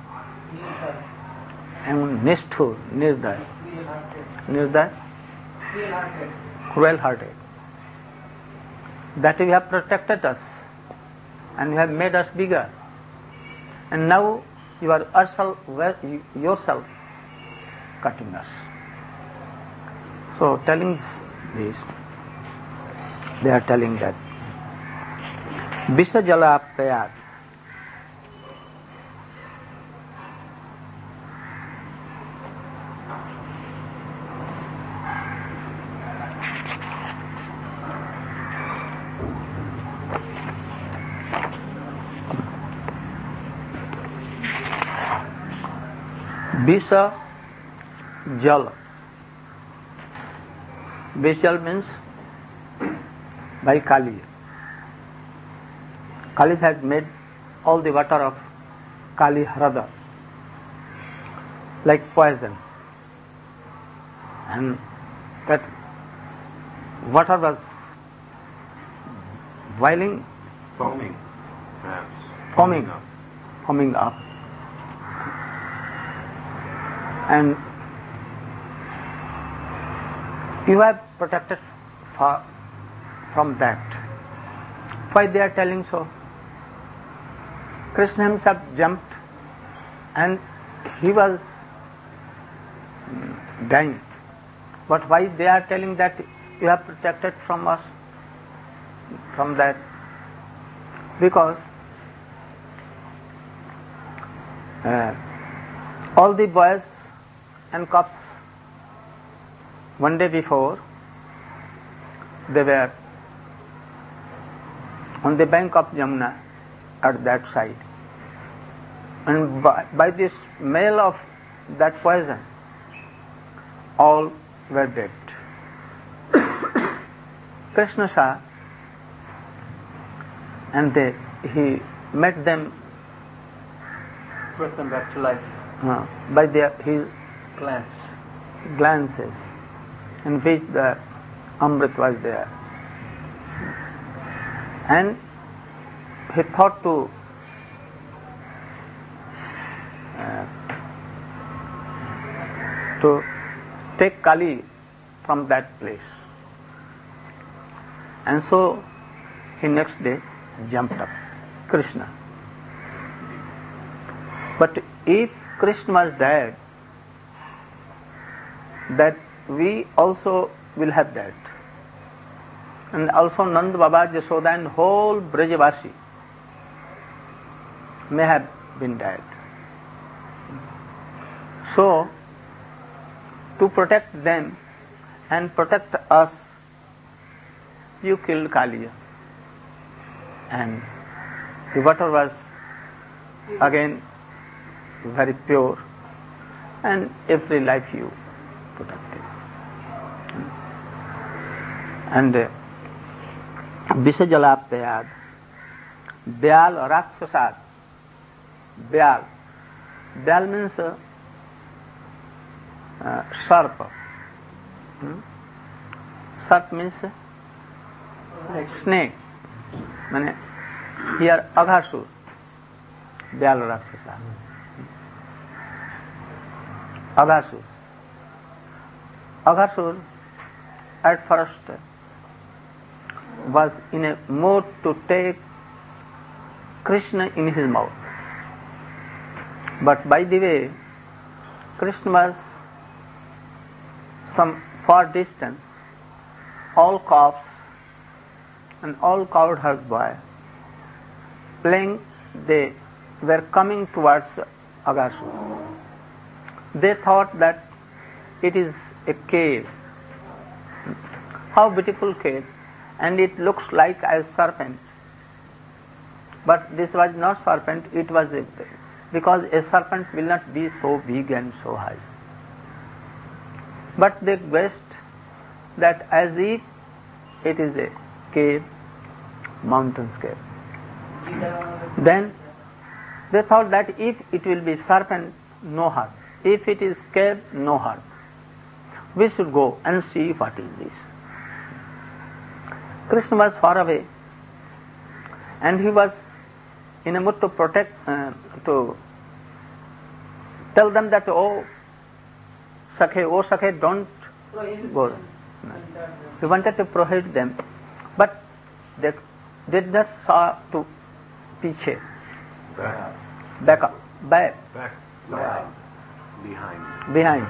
and nishthur, nirdaya, nirdaya, cruel-hearted, that you have protected us and you have made us bigger, and now you are yourself cutting us. So telling this, they are telling that Visajala Apayat, Bisa Jal. Bisa means by Kali. Kali had made all the water of Kali Hrada like poison, and that water was boiling, Foaming, perhaps. foaming, up. foaming up, and you have protected far from that. Why they are telling so? Krishna himself jumped and he was dying. But why they are telling that you have protected from us, from that? Because uh, all the boys and cubs one day before they were on the bank of Yamuna at that side, and by, by the smell of that poison all were dead. Krishna saw and they, he met them, Brought them back to life. uh, by their his Glance. glances, in which the Amrit was there. And he thought to uh, to take Kali from that place. And so he next day jumped up, Krishna. But if Krishna was dead, that we also will have that. And also Nand Baba, Jashoda and whole Brajavasi may have been dead. So, to protect them and protect us, you killed Kaliya. And the water was again very pure, and every life you protected. And uh, Vishajalapayad, Vyal Rakshasad, Vyal. Vyal means uh, uh, sharp. Hmm? Sharp means uh, snake. Mane, here Aghasur, Vyal Rakshasad. Aghasur. Aghasur at first was in a mood to take Krishna in his mouth. But by the way, Krishna was some far distance, all calves and all cowherd boy playing, they were coming towards Aghasur. They thought that it is a cave. How beautiful cave, and it looks like a serpent. But this was not serpent, it was a, because a serpent will not be so big and so high. But they guessed that as if it is a cave, mountain's cave. Then they thought that if it will be serpent, no harm. If it is cave, no harm. We should go and see what is this. Krishna was far away, and he was in a mood to protect, uh, to tell them that, oh, Sakhe, oh Sakhe, don't go. He wanted to prohibit them, but they did not saw to piche, Back. back up, back, Back. Back. Behind. behind.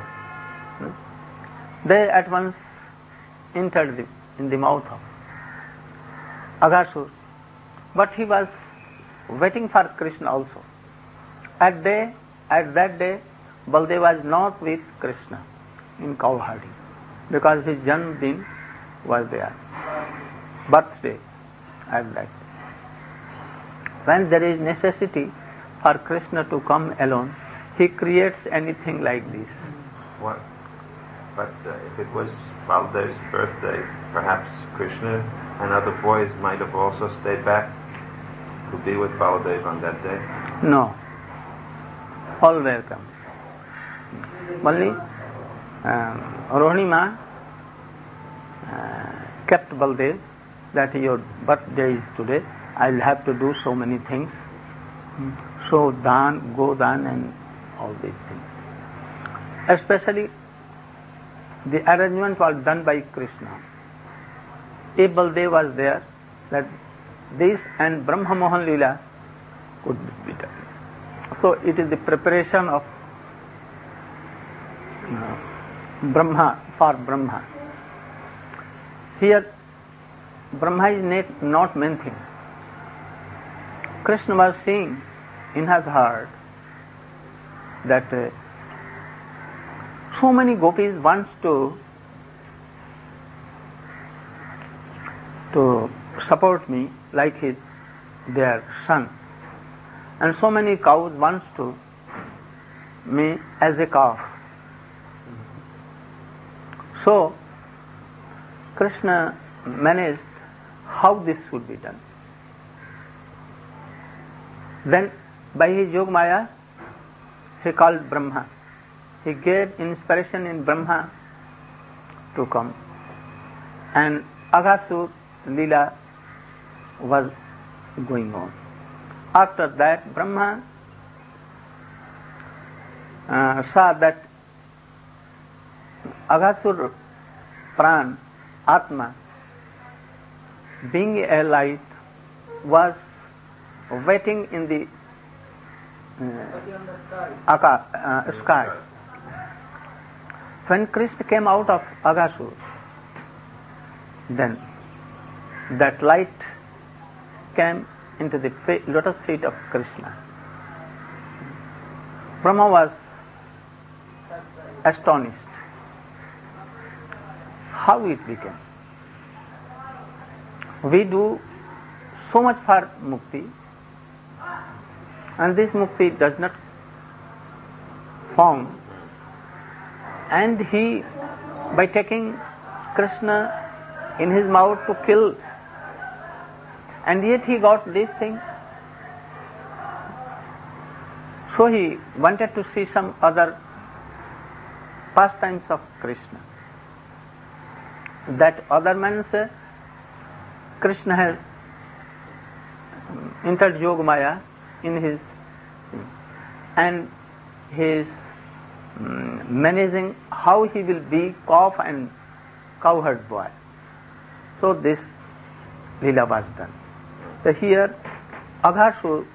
They at once entered the, in the mouth of Aghasur, but he was waiting for Krishna also. At day, at that day, Baldev was not with Krishna in cowherding, because his Janmdin was there, birthday at that. When there is necessity for Krishna to come alone, he creates anything like this. What? But uh, if it was Baladev's birthday, perhaps Krishna and other boys might have also stayed back to be with Baladev on that day. No. All welcome. Only um, Rohini Ma uh, kept Baladev that your birthday is today. I'll have to do so many things. So Dan, go Dan and all these things. Especially the arrangement was done by Krishna. If Baladev was there, that this and Brahma Mohan Leela could be done. So it is the preparation of uh, Brahma for Brahma. Here Brahma is not main thing. Krishna was seeing in his heart that uh, so many gopis wants to to support me like his their son, and so many cows wants to me as a calf. So Krishna managed how this should be done. Then by his Yog Maya he called Brahma. He gave inspiration in Brahma to come, and Aghasur Leela was going on. After that, Brahma uh, saw that Aghasur Pran, Atma, being a light, was waiting in the uh, aka, uh, sky. When Krishna came out of Aghasur, then that light came into the lotus feet of Krishna. Brahma was astonished. How it became? We do so much for mukti, and this mukti does not form, and he, by taking Krishna in his mouth to kill, and yet he got this thing. So he wanted to see some other pastimes of Krishna. That other means uh, Krishna has entered Yog Maya in his, and he is um, managing how he will be calf and cowherd boy. So this Leela was done. So here Aghasur,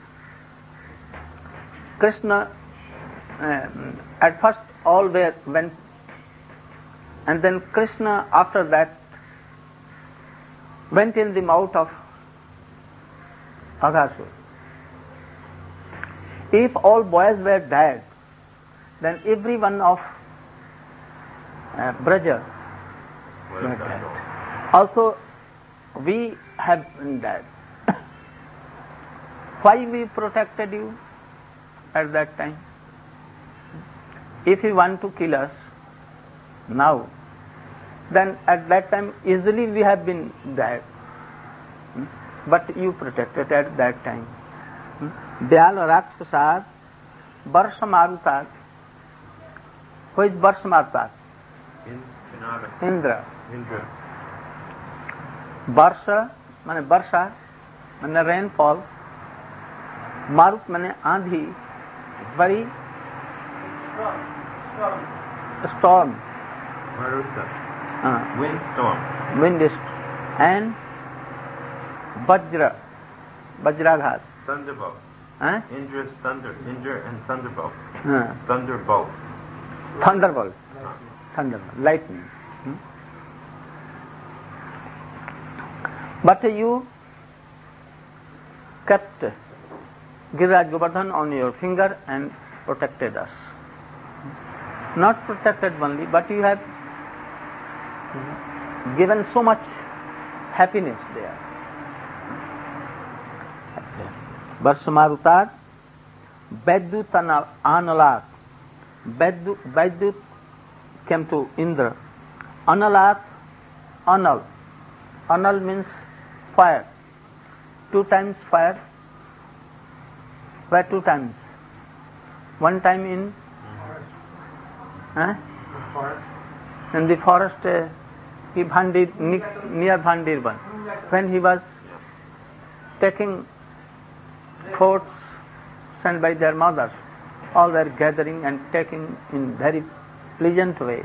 Krishna uh, at first all were went, and then Krishna after that went in the mouth of Aghasur. If all boys were dead, then every one of uh, Braja were dead. Also, we have been dead. Why we protected you at that time? If you want to kill us now, then at that time easily we have been dead. But you protected at that time. Dyal Rakshasar, Varsha Marutat. Who is Varsha Marutat? Indra. Indra. Varsha, mane Varsha, mane rainfall. Marut mane Andhi, very storm. Maruta. Uh, Windstorm. Wind, and Vajra, Vajraghat. Thunderbolt. Huh? Indra's thunder. Indra and thunderbolt. Uh, Thunderbolt. thunderbolt. Uh, Thunderbolt, lightning. Hmm? But you kept Giriraj Govardhan on your finger and protected us. Not protected only, but you have given so much happiness there. Varsha Marutat, Vaidut Analat. Vaidut, Vaidut came to Indra. Analat, Anal. Anal means fire. Two times fire. Where two times? One time in huh? forest. In the forest, uh, he Bhandir, near Bhandirban. When he was taking thoughts sent by their mothers, all were gathering and taking in very pleasant way.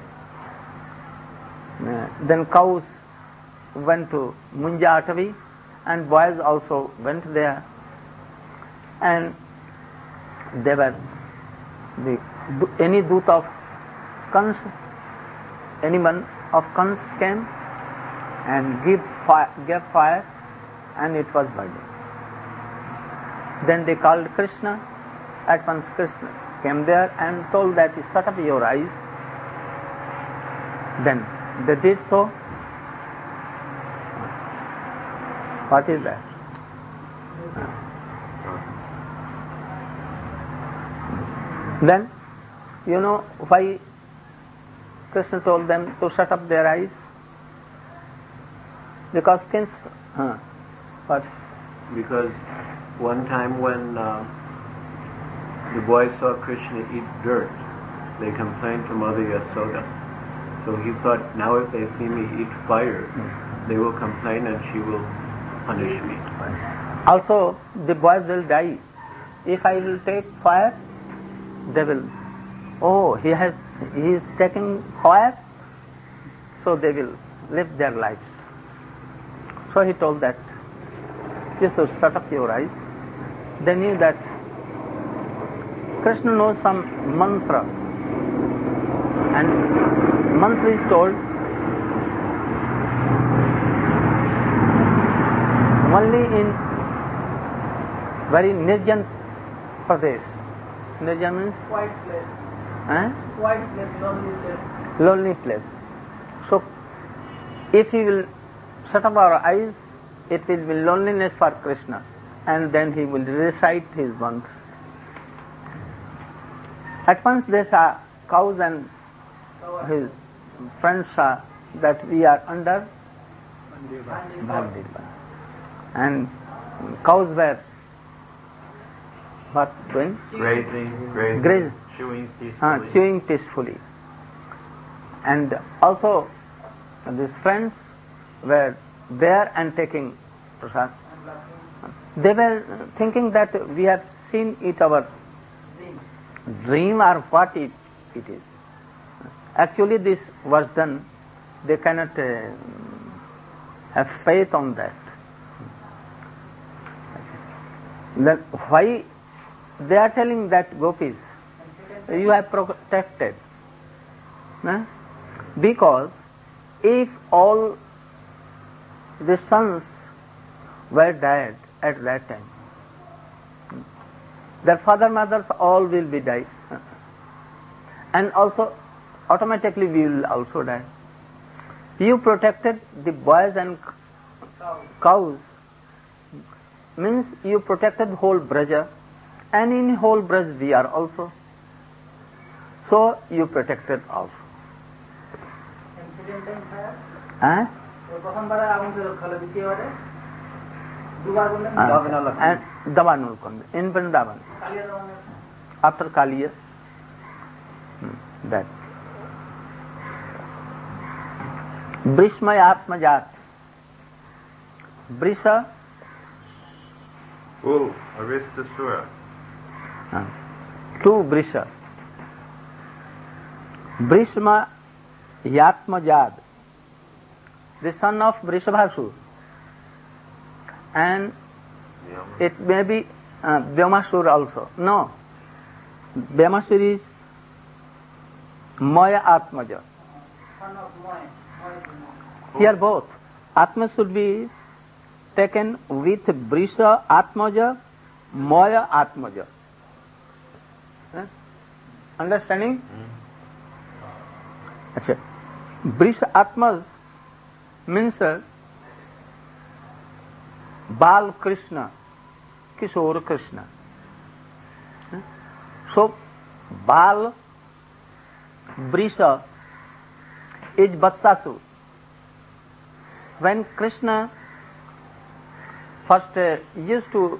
Uh, then cows went to Munja Atavi and boys also went there, and they were the any dut of Kans, anyone of Kans came and give fire, gave fire, and it was burning. Then they called Krishna. At once Krishna came there and told that, shut up your eyes. Then they did so. What is that? Then, you know why Krishna told them to shut up their eyes? Because kins, huh, what? Because one time when uh, the boys saw Krishna eat dirt, they complained to Mother Yasoda. So he thought, now if they see me eat fire, they will complain and she will punish me. Also, the boys will die. If I will take fire, they will, oh, he has, he is taking fire, so they will live their lives. So he told that, you should shut up your eyes. They knew that Krishna knows some mantra, and mantra is told only in very Nirjan Pradesh. Nirjan means Quiet place. eh? Quiet place, lonely place. lonely place. So, if he will shut up our eyes, it will be loneliness for Krishna, and then he will recite his mantra. At once they saw cows and his friends saw that we are under Bhandirban. And cows were what doing? Grazing, grazing, Graze. chewing peacefully. Uh, chewing peacefully. And also these friends were there and taking prasad. They were thinking that we have seen it our dream or what it, it is. Actually this was done. They cannot uh, have faith on that. Then why they are telling that gopis, you have protected? Huh? Because if all the sons were dead at that time, their father mothers all will be died, and also automatically we will also die. You protected the boys and cows, means you protected whole Braja, and in whole Braj we are also. So you protected also. Incident time fire. Huh? প্রথমবার আগুন ছিল খালে দ্বিতীয়বারে দুবার বললেন Uh, and Davanul Kund, in Vrindavan, কালিয়া দমনের after Kaliya, hmm, that. Brishma Atmajat. Brisha, Oh, Aristasura. uh, two Brisha. Brishma Yatmajad, the son of Vrishabhasur, and it may be uh, Vyamasur also. No, Vyamasur is Maya Atmaja. son of Moy. Moy. Here both. Atma should be taken with Brisha Atmaja, Maya Atmaja. Huh? Understanding? Achha. Brisha Atmas means uh, Bal Krishna, Kishore Krishna. Huh? So, Bal Brisha is Vatsasur. When Krishna first uh, used to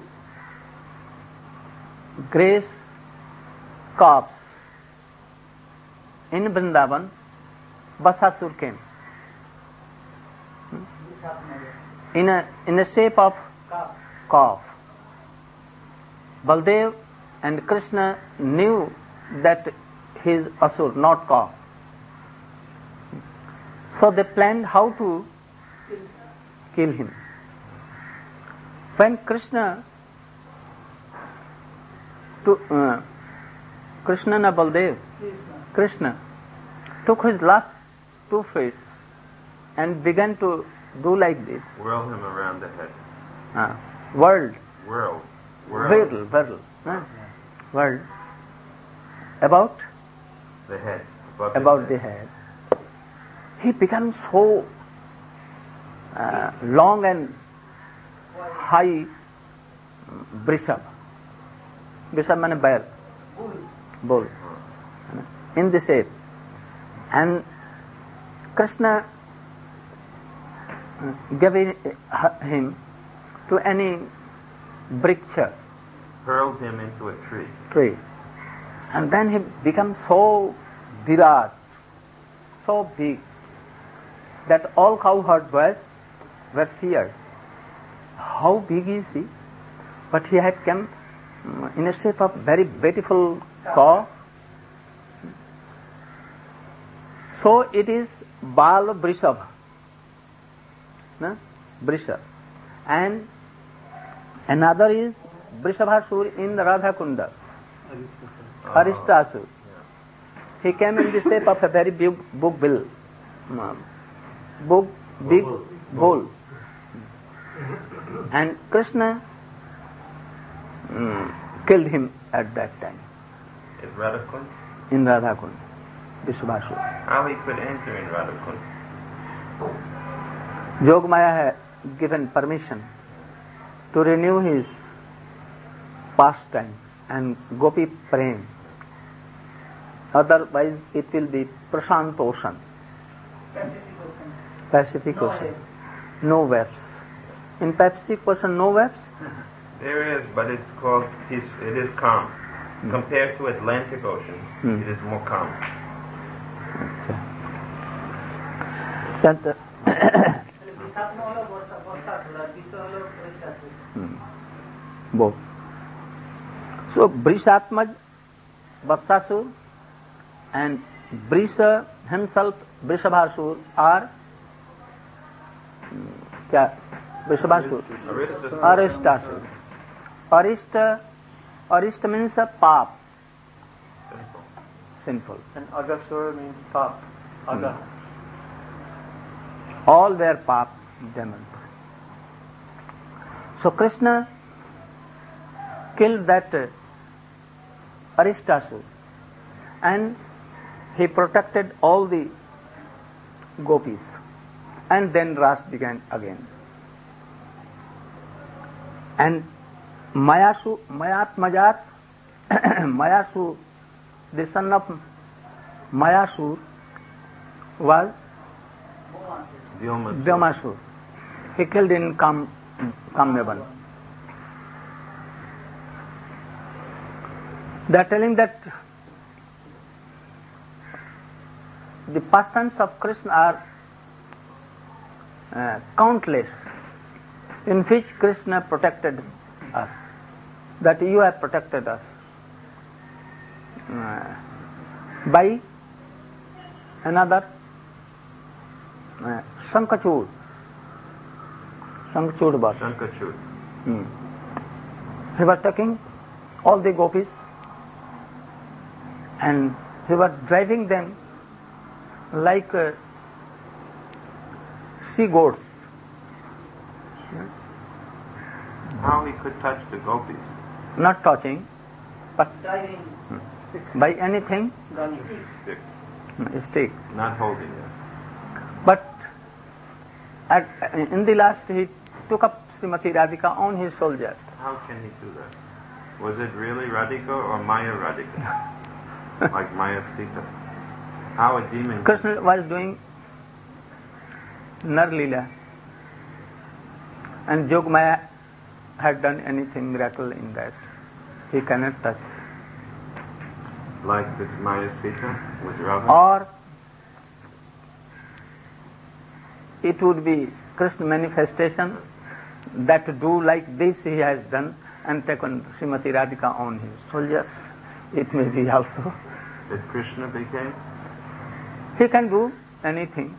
grace calves in Vrindavan, Vatsasur came in a in the shape of calf. Baldev and Krishna knew that he is Asur, not calf. So they planned how to kill him. When Krishna to uh, Krishna na Baldev, Krishna took his last two fists and began to do like this. Whirl him around the head. Uh, whirled. Whirl. Whirl. Whirl. Whirl. Uh, whirled. About? The head. Above About his the head. head. He became so uh, long and high Brishabh. Brishabh means bear. Bull. In the shape. And Krishna gave him to any briksha. Hurled him into a tree. Tree. And then he became so virat, so big, that all cowherd boys were feared. How big is he? But he had come in a shape of very beautiful cow. So it is Bal Brishabh. No? Brishabh. And another is Brishabhasur in Radhakunda. Aristasur. He came in the shape of a very big big bill. Big, big bull. And Krishna um, killed him at that time. In Radhakund? In Radhakund. Vishwasur. How he could enter in Radhakund? Jogmaya had given permission to renew his pastime and Gopi Prem. Otherwise it will be Prashant Ocean. Pacific Ocean. No waves. In Pacific Ocean, no waves? There is, but it's called peace. It is calm. Mm. Compared to Atlantic Ocean, Mm. it is more calm. That, uh, hmm. Both. So Brishatmaj, Vatsasur, and Brisha himself, Brishabhasur, are kya? Brishabhasur, Aristasur. Arista, Arista means a pap, sinful. And Agasura means pop. Aga. All were pap demons. So Krishna killed that uh, Aristasur and he protected all the gopis, and then Ras began again. And Mayasu, Mayat Majat, Mayasu, the son of Mayasur, was Vyomasur. Vyomasur. He killed in Kam, Kamyavan. They are telling that the pastimes of Krishna are uh, countless, in which Krishna protected us, that you have protected us uh, by another uh, Shankachud. Shankachud was. Shankachud. Hmm. He was taking all the gopis and he was driving them like uh, sea goats. How he could touch the gopis? Not touching, but Driving. by anything, Stick. stick. Not holding it. But at, in the last he took up Srimati Radhika on his shoulder. How can he do that? Was it really Radhika or Maya Radhika? Like Maya Sita? How a demon... Krishna was doing Nar Leela, and Yogamaya had done anything miracle in that. He cannot touch. Like this Maya Sita with Radha? Or it would be Krishna manifestation that do like this he has done and taken Srimati Radhika on his soldiers. It may be also. That Krishna became? He can do anything.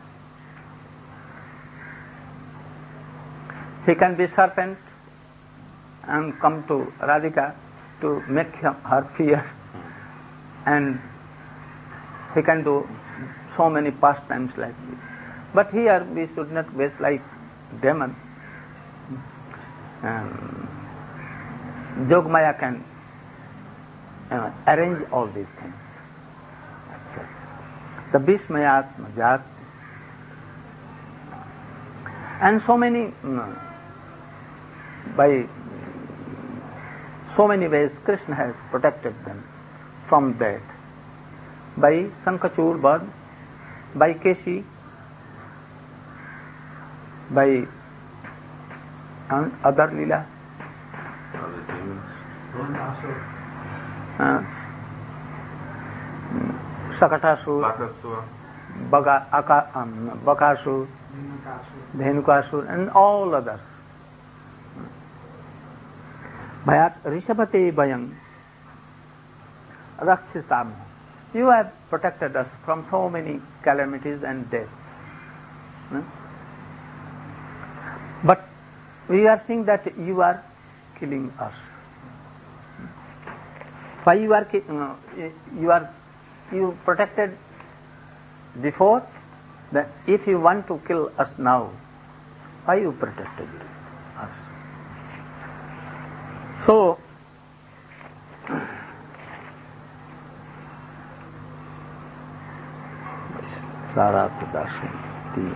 He can be serpent and come to Radhika to make him, her fear. And he can do so many pastimes like this. But here we should not waste like demon. Um, Yogamaya can uh, arrange all these things. That's it. The Bhismayatma Jat. And so many, um, by so many ways Krishna has protected them from death. By Sankachur Bad, by Keshi, by and other Leela. Other demons. Uh, Sakatasur, Bakasur. Baga, Aka, um, Bakasur, Dhenukasur, and all others. Bhayat Rishabhate Bhayam Rakshitam. You have protected us from so many calamities and deaths. Hmm? But we are seeing that you are killing us. Why you are ki- uh, you are you protected before? That if you want to kill us now, why you protected us? So Sarat Darshan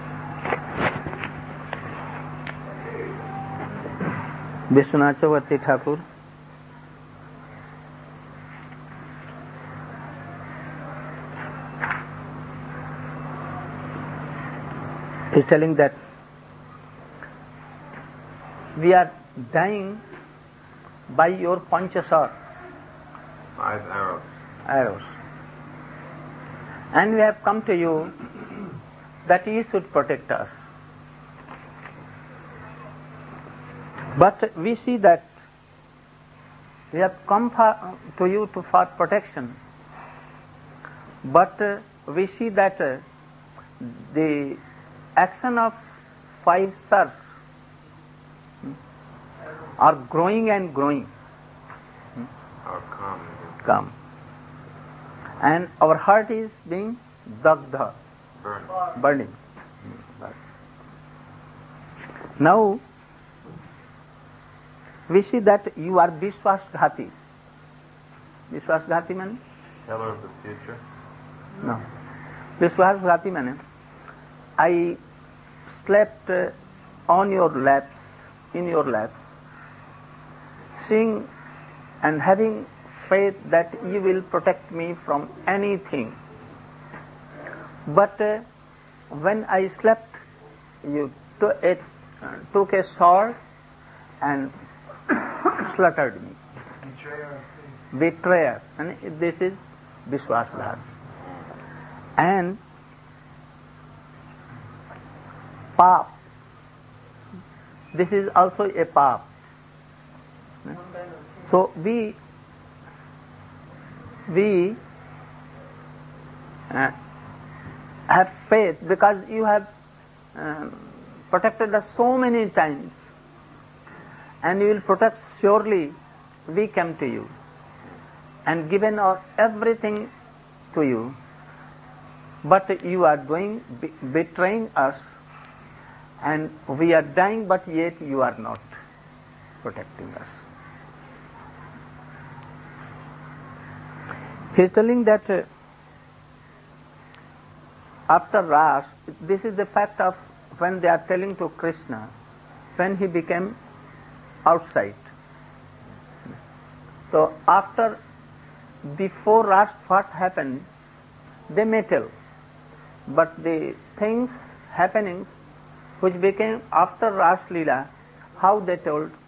Vishwanath Chakravarti Thakur is telling that we are dying by your panchasar, Five arrows. arrows. And we have come to you that you should protect us. But we see that we have come for, to you to for protection. But uh, we see that uh, the action of five stars are growing and growing. Or calm. Come. And our heart is being dagdha, Burn. burning. Now, we see that you are Vishwasghati. Vishwasghati means? Teller of the future. No. Vishwasghati means I slept uh, on your laps, in your laps, seeing and having faith that you will protect me from anything. But uh, when I slept, you took a, uh, took a sword and slaughtered me. Betrayer. And this is Vishwasghati. And Pap. This is also a Pap. So we we uh, have faith because you have um, protected us so many times, and you will protect surely. We come to you and given our everything to you, but you are doing be- betraying us, and we are dying, but yet you are not protecting us. He is telling that uh, after Ras, this is the fact of when they are telling to Krishna, when he became outside. So after, before Ras, what happened? they may tell. But the things, happenings which became after Ras Leela, how they told,